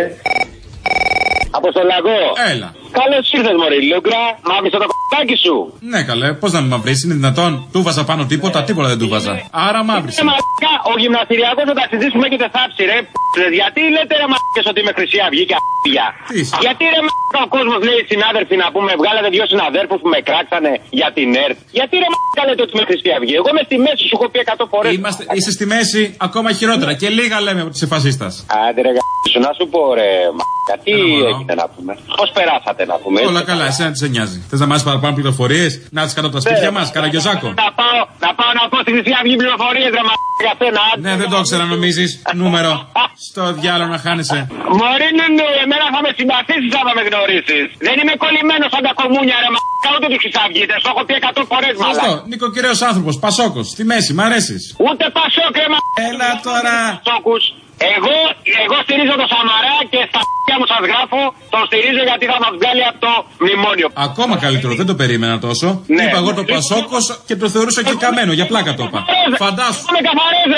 Αποστολακό. Έλα. Καλώς ήρθες, μωρή Λούγκρα. Μαύρισα το κ***άκι σου. Ναι, καλέ, πώς να μην μαυρίσει, είναι δυνατόν? Του βάζα πάνω τίποτα, τίποτα δεν του βάζα. Άρα μαύρισα. Ο γυμναστηριακός ο ταξιδής που με έχετε θάψει, ρε. Γιατί λέτε ρε μ***κες ότι είμαι Χρυσή Αυγή και a***ια? Γιατί ρε μ***κα ο κόσμος λέει συνάδελφοι να πούμε, βγάλατε δύο συναδέρφους που με κράξανε για την ΕΡΤ. Γιατί ρε μ***κα λέτε ότι είμαι Χρυσή Αυγή? Εγώ είμαι στη μέση, σου έχω πει εκατό φορές. Είμαστε, είσαι στη μέση ακόμα χειρότερα και λίγα λέμε από τις εφασίστας. Άντε ρε γ***σου, να σου πω ρε μ***κα, τι έγινε να πούμε? Πώς περάσατε να πούμε? Όλα καλά, εσένα τι σε νοιάζει? Θες να μάθεις παραπάνω πληροφορίες? Να τις κάτω από τα σπίτια μας, Καραγκιόζάκο. Να πάω, να πάω να πω στη Χρυσή Αυγή πληροφορίες ρε μ***κα για σένα. Ναι, δεν το ήξερα νομίζεις. Νούμερο. Στο διάλογο να χάνεσαι. Μωρή νου, εμένα θα με συμπαθήσεις άμα με γνωρίσεις. Δεν είμαι κολλημένος σαν τα κομμούνια ρε μ***κα, ούτε τους Χρυσαυγίτες. Το έχω πει εκατό φορές μάλλον. Σωστό, νοικοκυρέος άνθρωπος, Πασόκος, στη μέση, μ' αρέσεις. Ούτε Πασόκ ρε μ***. Έλα τώρα. Πασόκους. Εγώ, εγώ στηρίζω το Σαμαρά και στα π***ια μου σας γράφω, τον στηρίζω γιατί θα μας βγάλει από το μνημόνιο. Ακόμα καλύτερο, δεν το περίμενα τόσο. Ναι. Είπα εγώ το Πασόκος και το θεωρούσα και καμένο, για πλάκα το είπα. Φαντάσου. Με καθαρές ρε μ***.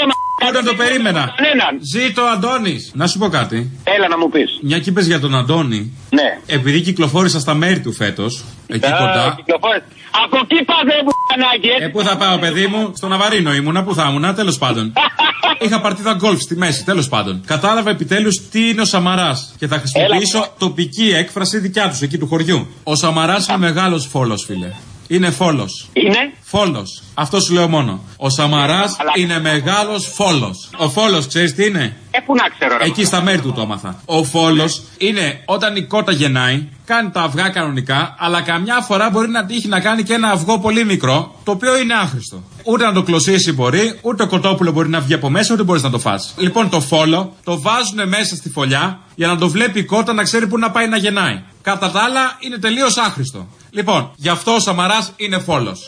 Ούτε το περίμενα. Ζήτω Αντώνης. Να σου πω κάτι. Έλα να μου πεις. Μια και είπες για τον Αντώνη. Ναι. Επειδή κυκλοφόρησα στα μέρη του φέτος, εκεί Α, κοντά. Από εκεί πάτε, Μπουκανάκη. Ε, πού θα πάω, παιδί μου, στο Ναβαρίνο ήμουνα, πού θα ήμουνα, τέλος πάντων. Είχα παρτίδα γκολφ στη μέση, τέλος πάντων. Κατάλαβα επιτέλους τι είναι ο Σαμαράς. Και θα χρησιμοποιήσω Έλα. τοπική έκφραση δικιά τους εκεί του χωριού. Ο Σαμαράς είναι μεγάλος φόλος, φίλε. Είναι φόλος. Είναι? Φόλος. Αυτό σου λέω μόνο. Ο Σαμαράς Αλλά... είναι μεγάλος φόλος. Ο φόλος, ξέρεις τι είναι? Ε, πού να ξέρω, ρε. Εκεί στα μέρη του το έμαθα. Ο φόλος είναι όταν η κότα γεννάει, κάνει τα αυγά κανονικά, αλλά καμιά φορά μπορεί να τύχει να κάνει και ένα αυγό πολύ μικρό, το οποίο είναι άχρηστο. Ούτε να το κλωσίσει μπορεί, ούτε το κοτόπουλο μπορεί να βγει από μέσα, ούτε μπορεί να το φας. Λοιπόν, το φόλο το βάζουν μέσα στη φωλιά για να το βλέπει η κότα να ξέρει πού να πάει να γεννάει. Κατά τα άλλα είναι τελείως άχρηστο. Λοιπόν, γι' αυτό ο Σαμαράς είναι φόλος.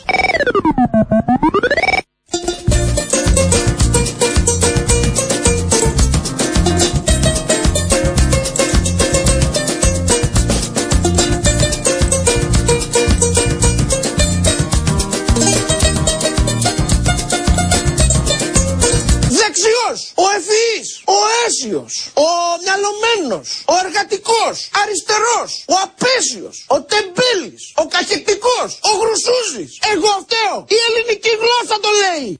ο ευφυής, ο αίσιος, ο μυαλωμένος, ο εργατικός, αριστερός, ο απέσιος, ο τεμπέλης, ο καχεκτικός, ο γρουσούζης. Εγώ φταίω. Η ελληνική γλώσσα το λέει.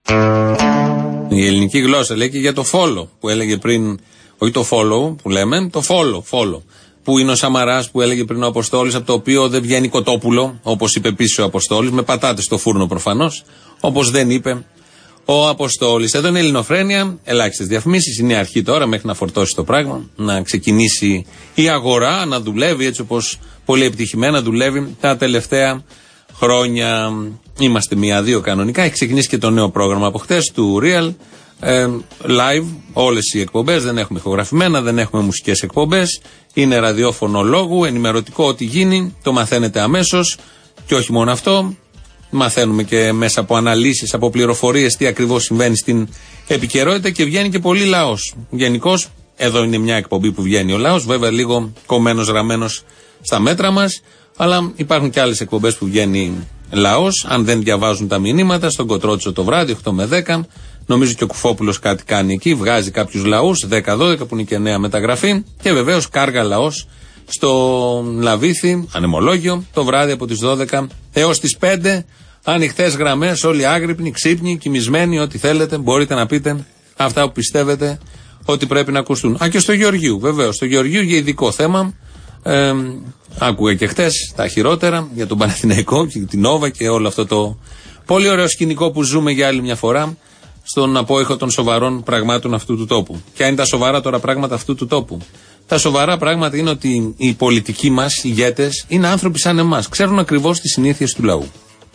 Η ελληνική γλώσσα λέει και για το follow που έλεγε πριν, όχι το follow που λέμε, το follow, follow. Που είναι ο Σαμαράς που έλεγε πριν ο Αποστόλης, από το οποίο δεν βγαίνει κοτόπουλο, όπως είπε επίσης ο Αποστόλης, με πατάτες στο φούρνο προφανώς, όπως δεν είπε ο Αποστόλης. Εδώ είναι η Ελληνοφρένεια, ελάχιστες διαφημίσεις, είναι η αρχή τώρα μέχρι να φορτώσει το πράγμα, να ξεκινήσει η αγορά, να δουλεύει έτσι όπως πολύ επιτυχημένα δουλεύει τα τελευταία χρόνια. Είμαστε μία-δύο κανονικά, έχει ξεκινήσει και το νέο πρόγραμμα από χτες του Real, ε, live, όλες οι εκπομπές, δεν έχουμε ηχογραφημένα, δεν έχουμε μουσικές εκπομπές, είναι ραδιόφωνο λόγου, ενημερωτικό ό,τι γίνει, το μαθαίνετε αμέσως και όχι μόνο αυτό. Μαθαίνουμε και μέσα από αναλύσεις, από πληροφορίες τι ακριβώς συμβαίνει στην επικαιρότητα και βγαίνει και πολύ λαός. Γενικώς, εδώ είναι μια εκπομπή που βγαίνει ο λαός, βέβαια λίγο κομμένος ραμμένος στα μέτρα μας, αλλά υπάρχουν και άλλες εκπομπές που βγαίνει λαός, αν δεν διαβάζουν τα μηνύματα, στον Κοτρότσο το βράδυ, οκτώ με δέκα. Νομίζω και ο Κουφόπουλος κάτι κάνει εκεί, βγάζει κάποιους λαούς, δέκα δώδεκα που είναι και νέα μεταγραφή, και βεβαίως Κάργα λαός στο Λαβίθι, ανεμολόγιο, το βράδυ από τις δώδεκα έως τις πέντε. Ανοιχτές γραμμές, όλοι άγρυπνοι, ξύπνοι, κοιμισμένοι, ό,τι θέλετε, μπορείτε να πείτε αυτά που πιστεύετε ότι πρέπει να ακουστούν. Α, και στο Γεωργίου, βεβαίως, στο Γεωργίου για ειδικό θέμα. Ε, άκουγα και χτες τα χειρότερα για τον Παναθηναϊκό και την Νόβα και όλο αυτό το πολύ ωραίο σκηνικό που ζούμε για άλλη μια φορά στον απόϊχο των σοβαρών πραγμάτων αυτού του τόπου. Ποια είναι τα σοβαρά τώρα πράγματα αυτού του τόπου? Τα σοβαρά πράγματα είναι ότι οι πολιτικοί μας, οι ηγέτες, είναι άνθρωποι σαν εμάς. Ξέρουν ακριβώς τις συνήθειες του λαού.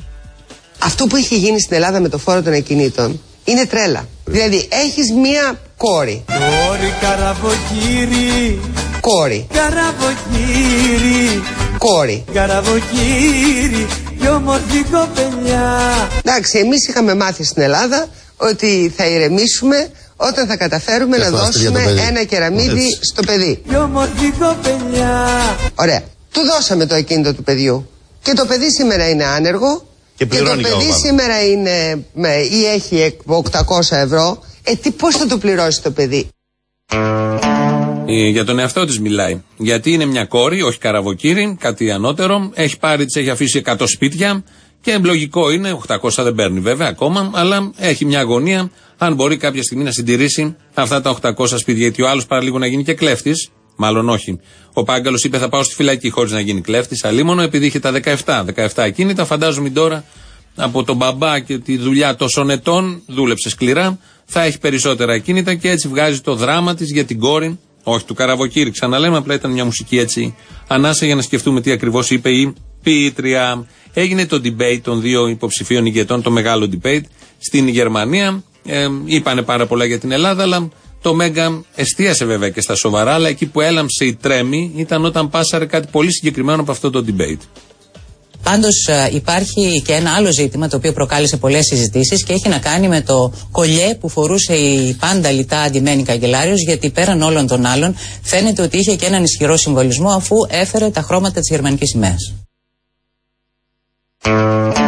Αυτό που είχε γίνει στην Ελλάδα με το φόρο των ακινήτων είναι τρέλα. Δηλαδή έχεις μία κόρη. Κόρη καραβοκύρι. Κόρη. Καραβοκύρι. Κόρη. Καραβοκύρι. Κι όμορφη κοπελιά. Εντάξει, εμείς είχαμε μάθει στην Ελλάδα ότι θα ηρεμήσουμε όταν θα καταφέρουμε και να δώσουμε ένα κεραμίδι έτσι στο παιδί. Κι όμορφη κοπελιά. Ωραία. Του δώσαμε το ακίνητο του παιδιού. Και το παιδί σήμερα είναι άνεργο. Και, και το παιδί σήμερα είναι με, ή έχει οκτακόσια ευρώ. Ε, τι, πώς θα το πληρώσει το παιδί? Ε, για τον εαυτό της μιλάει. Γιατί είναι μια κόρη, όχι καραβοκύρη, κάτι ανώτερο. Έχει πάρει, της έχει αφήσει εκατό σπίτια. Και λογικό είναι, οκτακόσια δεν παίρνει βέβαια ακόμα, αλλά έχει μια αγωνία αν μπορεί κάποια στιγμή να συντηρήσει αυτά τα οκτακόσια σπίτια. Γιατί ο άλλος παραλίγο να γίνει και κλέφτης. Μάλλον όχι. Ο Πάγκαλος είπε θα πάω στη φυλακή χωρίς να γίνει κλέφτης. Αλίμονο, επειδή είχε τα δεκαεπτά, δεκαεπτά ακίνητα. Φαντάζομαι τώρα από τον μπαμπά και τη δουλειά τόσων ετών, δούλεψε σκληρά, θα έχει περισσότερα ακίνητα και έτσι βγάζει το δράμα της για την κόρη, όχι του Καραβοκύρη. Ξαναλέμε, απλά ήταν μια μουσική έτσι ανάσα για να σκεφτούμε τι ακριβώς είπε η ποιήτρια. Έγινε το debate των δύο υποψηφίων ηγετών, το μεγάλο debate στην Γερμανία. Ε, είπανε πάρα πολλά για την Ελλάδα, αλλά το Μέγκα εστίασε βέβαια και στα σοβαρά, αλλά εκεί που έλαμψε η τρέμη ήταν όταν πάσαρε κάτι πολύ συγκεκριμένο από αυτό το debate. Πάντως υπάρχει και ένα άλλο ζήτημα το οποίο προκάλεσε πολλές συζητήσεις και έχει να κάνει με το κολιέ που φορούσε η πάντα λιτά αντιμένη καγκελάριος, γιατί πέραν όλων των άλλων φαίνεται ότι είχε και έναν ισχυρό συμβολισμό αφού έφερε τα χρώματα της γερμανικής σημαίας.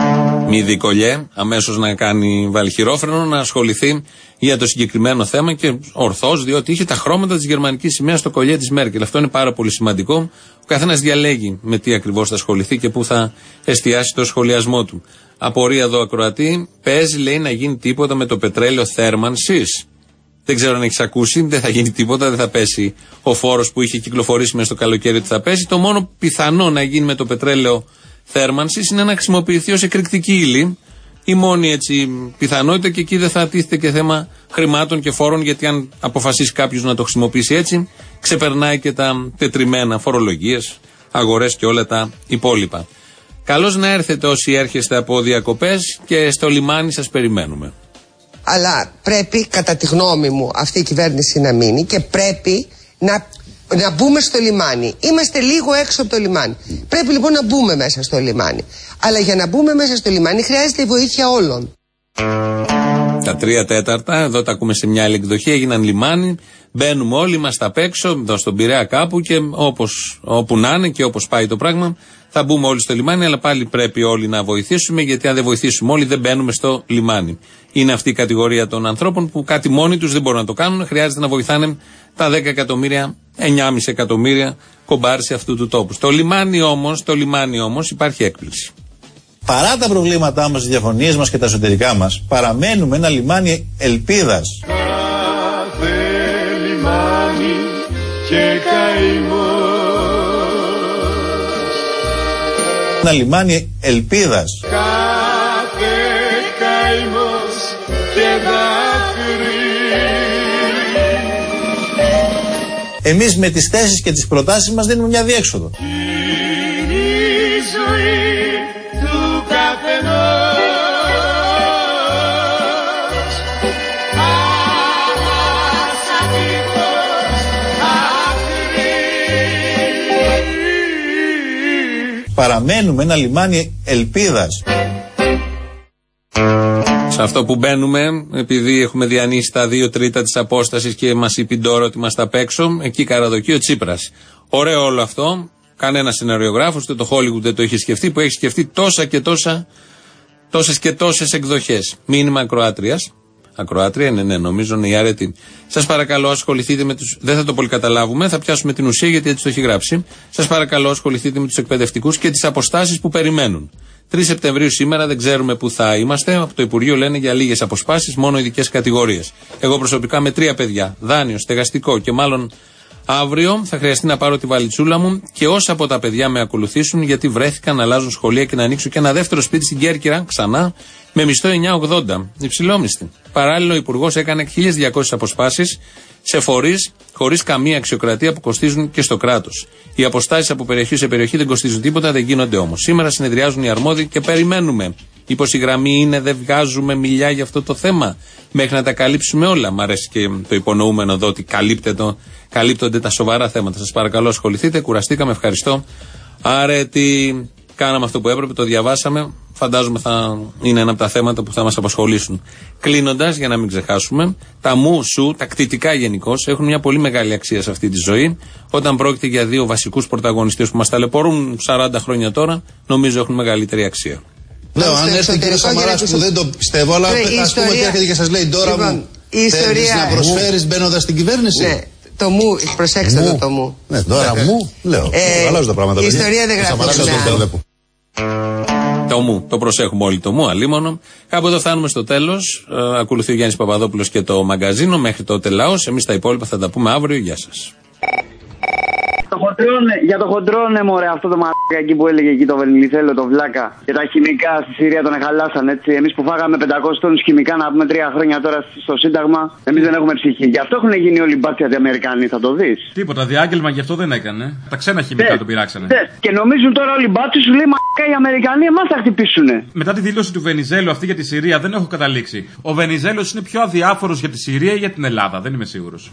μη δει κολλιέ, αμέσως να κάνει βάλει χειρόφρενο, να ασχοληθεί για το συγκεκριμένο θέμα και ορθώς, διότι είχε τα χρώματα της γερμανικής σημαίας στο κολλιέ της Μέρκελ. Αυτό είναι πάρα πολύ σημαντικό. Ο καθένας διαλέγει με τι ακριβώς θα ασχοληθεί και πού θα εστιάσει το σχολιασμό του. Απορία εδώ ακροατή, παίζει λέει να γίνει τίποτα με το πετρέλαιο θέρμανσης. Δεν ξέρω αν έχεις ακούσει, δεν θα γίνει τίποτα, δεν θα πέσει ο φόρος που είχε κυκλοφορήσει μέσα στο καλοκαίρι ότι θα πέσει. Το μόνο πιθανό να γίνει με το πετρέλαιο θέρμανσης είναι να χρησιμοποιηθεί ως εκρηκτική ύλη. Η μόνη έτσι πιθανότητα, και εκεί δεν θα τίθεται και θέμα χρημάτων και φόρων, γιατί αν αποφασίσει κάποιος να το χρησιμοποιήσει έτσι, ξεπερνάει και τα τετριμμένα φορολογίες, αγορές και όλα τα υπόλοιπα. Καλώς να έρθετε όσοι έρχεστε από διακοπές και στο λιμάνι σας περιμένουμε. Αλλά πρέπει, κατά τη γνώμη μου, αυτή η κυβέρνηση να μείνει και πρέπει να, να μπούμε στο λιμάνι. Είμαστε λίγο έξω από το λιμάνι. Πρέπει λοιπόν να μπούμε μέσα στο λιμάνι. Αλλά για να μπούμε μέσα στο λιμάνι χρειάζεται η βοήθεια όλων. Τα τρία τέταρτα, εδώ τα ακούμε σε μια άλλη εκδοχή, έγιναν λιμάνι. Μπαίνουμε όλοι, είμαστε απ' έξω, εδώ στον Πειραιά κάπου, και όπως, όπου να είναι και όπως πάει το πράγμα, θα μπούμε όλοι στο λιμάνι. Αλλά πάλι πρέπει όλοι να βοηθήσουμε, γιατί αν δεν βοηθήσουμε όλοι, δεν μπαίνουμε στο λιμάνι. Είναι αυτή η κατηγορία των ανθρώπων που κάτι μόνοι τους δεν μπορούν να το κάνουν. Χρειάζεται να βοηθάνε τα δέκα εκατομμύρια, εννιά κόμμα πέντε εκατομμύρια κομπάρσι αυτού του τόπου. Στο λιμάνι όμως, στο λιμάνι όμως υπάρχει έκπληξη. Παρά τα προβλήματά μας, τις διαφωνίες μας και τα εσωτερικά μας, παραμένουμε ένα λιμάνι ελπίδας. Κάθε λιμάνι και καημός. Ένα λιμάνι ελπίδας. Κάθε καημός και δάκρυ. Εμείς με τις θέσεις και τις προτάσεις μας δίνουμε μια διέξοδο. Είναι η ζωή του καθενός. Παραμένουμε ένα λιμάνι ελπίδας. Σε αυτό που μπαίνουμε, επειδή έχουμε διανύσει τα δύο τρίτα της απόστασης και μας είπε τώρα ότι είμαστε απ' έξω, εκεί καραδοκεί ο Τσίπρας. Ωραίο όλο αυτό. Κανένα σεναριογράφος, ούτε το Hollywood δεν το είχε σκεφτεί, που έχει σκεφτεί τόσα και τόσα, τόσες και τόσες εκδοχές. Μήνυμα ακροάτριας. Ακροάτρια είναι, ναι, νομίζω είναι η αρετή. Σας παρακαλώ, ασχοληθείτε με τους. Δεν θα το πολύ καταλάβουμε, θα πιάσουμε την ουσία γιατί έτσι το έχει γράψει. Σας παρακαλώ, ασχοληθείτε με τους εκπαιδευτικούς και τις αποστάσεις που περιμένουν. τρεις Σεπτεμβρίου σήμερα δεν ξέρουμε πού θα είμαστε. Από το Υπουργείο λένε για λίγες αποσπάσεις, μόνο ειδικές κατηγορίες. Εγώ προσωπικά με τρία παιδιά, δάνειο, στεγαστικό και μάλλον αύριο θα χρειαστεί να πάρω τη βαλιτσούλα μου και όσα από τα παιδιά με ακολουθήσουν, γιατί βρέθηκαν να αλλάζουν σχολεία και να ανοίξω και ένα δεύτερο σπίτι στην Κέρκυρα ξανά με μισθό εννιά ογδόντα. Υψηλόμισθη. Παράλληλα, ο Υπουργός έκανε χίλιες διακόσιες αποσπάσεις σε φορείς χωρίς καμία αξιοκρατία που κοστίζουν και στο κράτος. Οι αποστάσεις από περιοχή σε περιοχή δεν κοστίζουν τίποτα, δεν γίνονται όμως. Σήμερα συνεδριάζουν οι αρμόδιοι και περιμένουμε. Μήπως η γραμμή είναι δεν βγάζουμε μιλιά για αυτό το θέμα μέχρι να τα καλύψουμε όλα. Μ' αρέσει και το υπονοούμενο εδώ ότι καλύπτονται τα σοβαρά θέματα. Σας παρακαλώ, ασχοληθείτε. Κουραστήκαμε. Ευχαριστώ. Άρετη, κάναμε αυτό που έπρεπε, το διαβάσαμε. Φαντάζομαι θα είναι ένα από τα θέματα που θα μας απασχολήσουν. Κλείνοντας, για να μην ξεχάσουμε, τα μου, σου, τα κτητικά γενικώς έχουν μια πολύ μεγάλη αξία σε αυτή τη ζωή. Όταν πρόκειται για δύο βασικούς πρωταγωνιστές που μας ταλαιπωρούν σαράντα χρόνια τώρα, νομίζω έχουν μεγαλύτερη αξία. Λέω, αν έρθει ο κ. Σαμαράς που δεν το πιστεύω, αλλά ας πούμε ότι έρχεται και σας λέει τώρα μου, θέλεις να προσφέρεις μπαίνοντας στην κυβέρνηση. Ναι, το μου, προσέξτε το το μου. Ναι, τώρα μου, λέω, αλλάζουν τα πράγματα. Η ιστορία δεν γράφει. Το μου, το προσέχουμε όλοι το μου, αλίμονο. Κάπου εδώ φτάνουμε στο τέλος. Ε, ακολουθεί ο Γιάννης Παπαδόπουλος και το μαγκαζίνο. Μέχρι τότε λαός. Εμείς τα υπόλοιπα θα τα πούμε αύριο. Γεια σας. Το χοντρώνε, για το χοντρώνε, μωρέ, αυτό το μαλάκα εκεί που έλεγε εκεί το Βενιλιθέλο, το βλάκα. Και τα χημικά στη Συρία τον εχαλάσαν, έτσι. Εμείς που φάγαμε πεντακόσιους τόνους χημικά να πούμε τρία χρόνια τώρα στο Σύνταγμα, εμείς δεν έχουμε ψυχή. Γι' αυτό έχουν γίνει όλοι οι μπάτσοι Αμερικάνοι, θα το δεις. Τίποτα, διάγγελμα γι' αυτό δεν έκανε. Τα ξένα χημικά το πειράξανε. Δε. Και νομίζουν τώρα όλοι οι μπάτσοι σου λέει μαλάκα οι Αμερικανοί εμάς θα χτυπήσουνε. Μετά τη δήλωση του Βενιζέλου αυτή για τη Συρία δεν έχω καταλήξει. Ο Βενιζέλος είναι πιο αδιάφορος για τη Συρία ή για την Ελλάδα, δεν είμαι σίγουρος.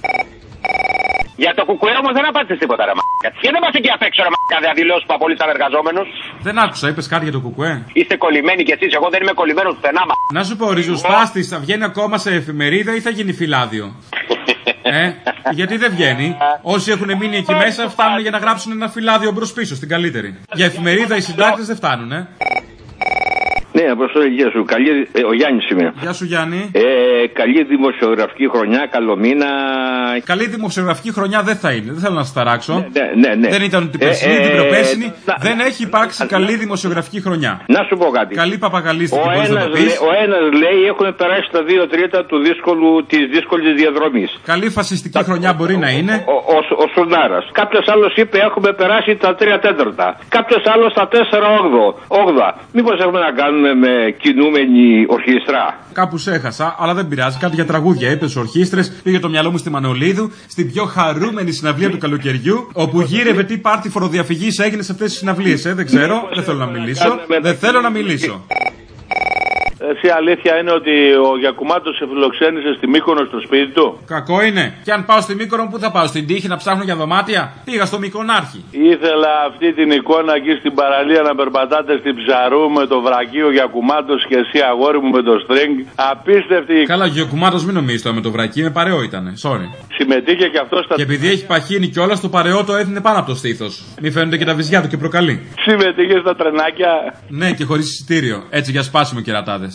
Για το κουκουέ όμως δεν απάντησες τίποτα, ρε μ***α. Και δεν είμαστε εκεί απ' έξω, ρε μ***α, διαδηλώσεις που απολύσαν εργαζόμενους. Δεν άκουσα, είπες κάτι για το κουκουέ. Είστε κολλημένοι κι εσείς, εγώ δεν είμαι κολλημένος πουθενά, μ***α. Να σου πω, ο ριζοσπάστης θα βγαίνει ακόμα σε εφημερίδα ή θα γίνει φυλάδιο. ε, γιατί δεν βγαίνει. Όσοι έχουν μείνει εκεί μέσα φτάνουν για να γράψουν ένα φυλάδιο μπρος πίσω, στην καλύτερη. Για εφημερίδα οι συντάκτες δεν φτάνουν, ε. Ναι, Αποστόλη, γεια σου. Καλή, ε, ο Γιάννης είμαι. Γεια σου, Γιάννη. Ε, καλή δημοσιογραφική χρονιά, καλό μήνα. Καλή δημοσιογραφική χρονιά δεν θα είναι. Δεν θέλω να σας ταράξω. Ναι, ναι, ναι. Δεν ήταν την περσινή, ε, την προπέρσινη. Ε, δεν ε, έχει υπάρξει ε, καλή δημοσιογραφική χρονιά. Να σου πω κάτι. Καλή παπαγαλίστικη, ο μπορείς ένας, να το πεις. Ο ένας λέει έχουν περάσει τα δύο τρίτα του δύσκολου, της δύσκολης διαδρομής. Καλή φασιστική χρονιά μπορεί να είναι. Ο, ο, ο, ο Σουρνάρας. Κάποιος άλλος είπε έχουμε περάσει τα τρία τέταρτα. Κάποιος άλλος τα τέσσερα όγδοα. Μήπως έχουμε να κάνουμε με κινούμενη ορχήστρα. Κάπου σε έχασα, αλλά δεν πειράζει. Κάτι για τραγούδια είπε στου ορχήστρες. Πήγε το μυαλό μου στη Μανολίδου, στην πιο χαρούμενη συναυλία του καλοκαιριού, όπου γύρευε τι πάρτι φοροδιαφυγής έγινε σε αυτές τις συναυλίες. Ε, δεν ξέρω, δεν θέλω να μιλήσω. Δεν θέλω να μιλήσω. Εσύ αλήθεια είναι ότι ο Γιακουμάτος σε φιλοξένησε στη Μύκονο στο σπίτι του. Κακό είναι. Και αν πάω στη Μύκονο, πού θα πάω, στην τύχη να ψάχνω για δωμάτια. Πήγα στο Μυκονάρχη. Ήθελα αυτή την εικόνα εκεί στην παραλία να περπατάτε στην Ψαρού με το βρακείο Γιακουμάτος και εσύ αγόρι μου με το στρινγκ. Απίστευτη. Καλά, Γιακουμάτος μην νομίζεις τώρα με το βρακί, με παρεό ήτανε. Sorry. Συμμετείχε και αυτό στα. Και επειδή έχει παχύνει κιόλα, το παρεό το έθινε πάνω από το στήθος. Μη φαίνονται και τα βυζιά του και προκαλεί. Συμμετείχε στα τρενάκια. Ναι, και χωρίς εισιτήριο. Έτσι για σπάσιμο κερατάδες.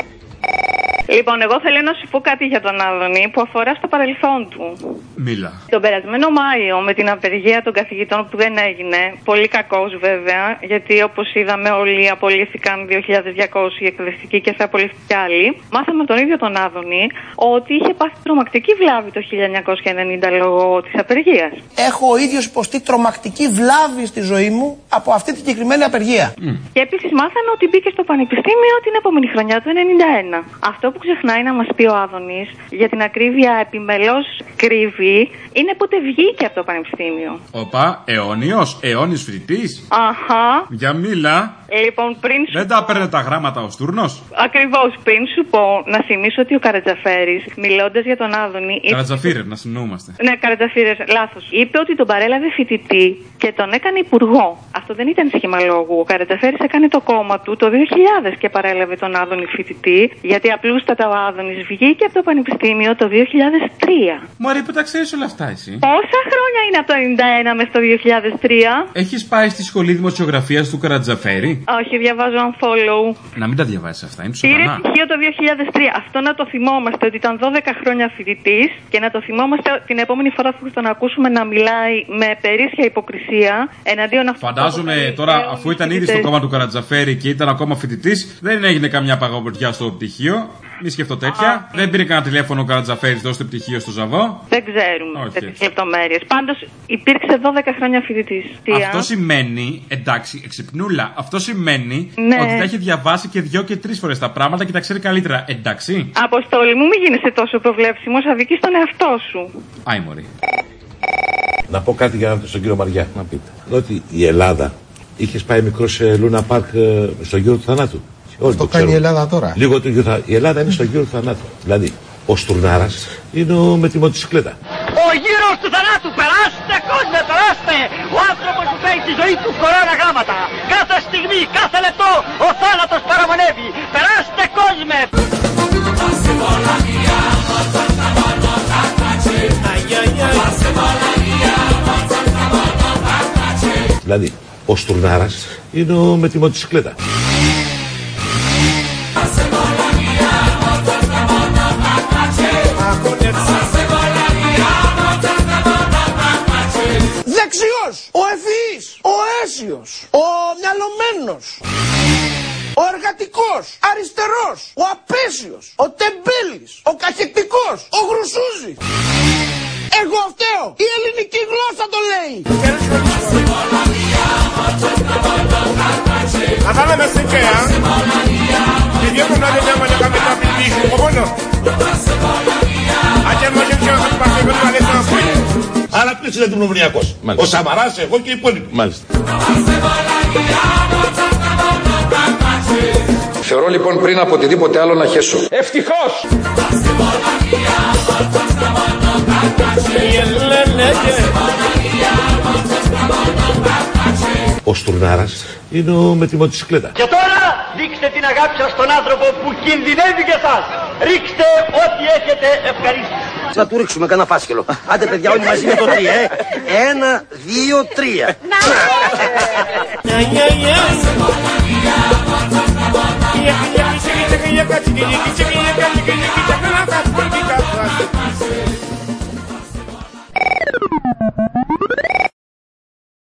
Λοιπόν, εγώ θέλω να σου πω κάτι για τον Άδωνη που αφορά στο παρελθόν του. Μίλα. Τον περασμένο Μάιο με την απεργία των καθηγητών που δεν έγινε, πολύ κακός βέβαια, γιατί όπως είδαμε όλοι απολύθηκαν δύο χιλιάδες διακόσιοι εκπαιδευτικοί και θα απολυθεί κι άλλοι. Μάθαμε από τον ίδιο τον Άδωνη ότι είχε πάθει τρομακτική βλάβη το χίλια εννιακόσια ενενήντα λόγω της απεργίας. Έχω ο ίδιος υποστεί τρομακτική βλάβη στη ζωή μου από αυτή τη συγκεκριμένη απεργία. Mm. Και επίσης μάθαμε ότι μπήκε στο πανεπιστήμιο την επόμενη χρονιά του ενενήντα ένα. Αυτό που ξεχνάει να μας πει ο Άδωνης, για την ακρίβεια επιμελώς κρύβει, είναι πότε βγήκε από το πανεπιστήμιο. Οπα, αιώνιος, αιώνιος φοιτητής. Αχα. Για μίλα. Λοιπόν, πριν σου... Δεν τα παίρνε τα γράμματα ο Στούρνος. Ακριβώς, πριν σου πω, να θυμίσω ότι ο Καρατζαφέρης, μιλώντας για τον Άδωνη. Καρατζαφίρερ, είπε... να συνεννοούμαστε. Ναι, Καρατζαφίρερ, λάθος. Είπε ότι τον παρέλαβε φοιτητή και τον έκανε υπουργό. Αυτό δεν ήταν σχήμα λόγου. Ο Καρατζαφέρης έκανε το κόμμα του το δύο χιλιάδες και παρέλαβε τον Άδωνη φοιτητή, γιατί απλούστατα ο Άδωνης βγήκε από το πανεπιστήμιο το δύο χιλιάδες τρία. Μωρή, που τα ξέρεις όλα αυτά, εσύ. Πόσα χρόνια είναι από το ενενήντα ένα μέχρι το δύο χιλιάδες τρία. Έχεις πάει στη σχολή δημοσιογραφίας του Καρατζαφέρη. Όχι, διαβάζω unfollow. Να μην τα διαβάζεις αυτά, είναι Πήρε ψωμανά. στοιχείο το δύο χιλιάδες τρία. Αυτό να το θυμόμαστε ότι ήταν δώδεκα χρόνια φοιτητής και να το θυμόμαστε την επόμενη φορά που τον ακούσουμε να μιλάει με περίσσια υποκρισία εναντίον αυτού. Φαντάζομαι τώρα, αφού ήταν ήδη στο κόμμα του Καρατζαφέρη και ήταν ακόμα φοιτητής, δεν έγινε καμιά παγωπορτιά στο πτυχίο. Μη σκεφτώ τέτοια. Α, δεν πήρε κανένα τηλέφωνο ο Καρατζαφέρης, δώστε πτυχίο στο Ζαβό. Δεν ξέρουμε τέτοιες λεπτομέρειες. Πάντως υπήρξε δώδεκα χρόνια φοιτητής. Αυτό σημαίνει, εντάξει, εξυπνούλα, αυτό σημαίνει ναι. ότι τα έχει διαβάσει και δυο και τρεις φορές τα πράγματα και τα ξέρει καλύτερα. Εντάξει. Αποστόλη μου, μην γίνεσαι τόσο προβλέψιμος, αδικείς τον εαυτό σου. Άι μωρή. Να πω κάτι για στον κύριο Μαριά. Να πείτε. Ότι η Ελλάδα είχε πάει μικρό σε Λούνα Πάρκ στο γύρο του θανάτου. Όλοι το κάνει η Ελλάδα τώρα. Λίγο το γύρο, η Ελλάδα είναι στο γύρο του θανάτου. Δηλαδή, ο Στουρνάρας είναι ο με τη μοτοσυκλέτα. Ο γύρος του θανάτου, περάστε κόσμο, περάστε! Ο άνθρωπος που φέρει τη ζωή του κορώνα γράμματα. Κάθε στιγμή, κάθε λεπτό, ο θάνατος παραμονεύει. Περάστε κόσμε! Δηλαδή, ο Στουρνάρας είναι ο με τη μοτοσυκλέτα. Δεξιός, ο ευφυής, ο αίσιος, ο μυαλωμένος, ο εργατικός, αριστερός, ο απέσιος, ο τεμπέλης, ο καχεκτικός, ο γρουσούζης. Εγώ φταίω, η ελληνική γλώσσα το λέει. Acá me se queda pidiendo una de llama de cabeza pidiendo como no. Ayer no yo quiero que pase con la letra fuera. Άρα ποιος είναι δημνομονιακός? Ο Σαμαράς, εγώ και οι υπόλοιποι. Μάλιστα. Θεωρώ λοιπόν πριν από οτιδήποτε άλλο να χέσω. Ευτυχώς! Ο Στουρνάρας είναι ο με τη μοτοσυκλέτα. Και τώρα δείξτε την αγάπη σας στον άνθρωπο που κινδυνεύει για σας. Ρίξτε ό,τι έχετε ευχαρίστηση. Να του ρίξουμε κανένα φάσκελο. Άντε παιδιά όλοι μαζί με το τρία, ε. Ένα, δύο, τρία. chicken, chicken, chicken, chicken, chicken, chicken, chicken,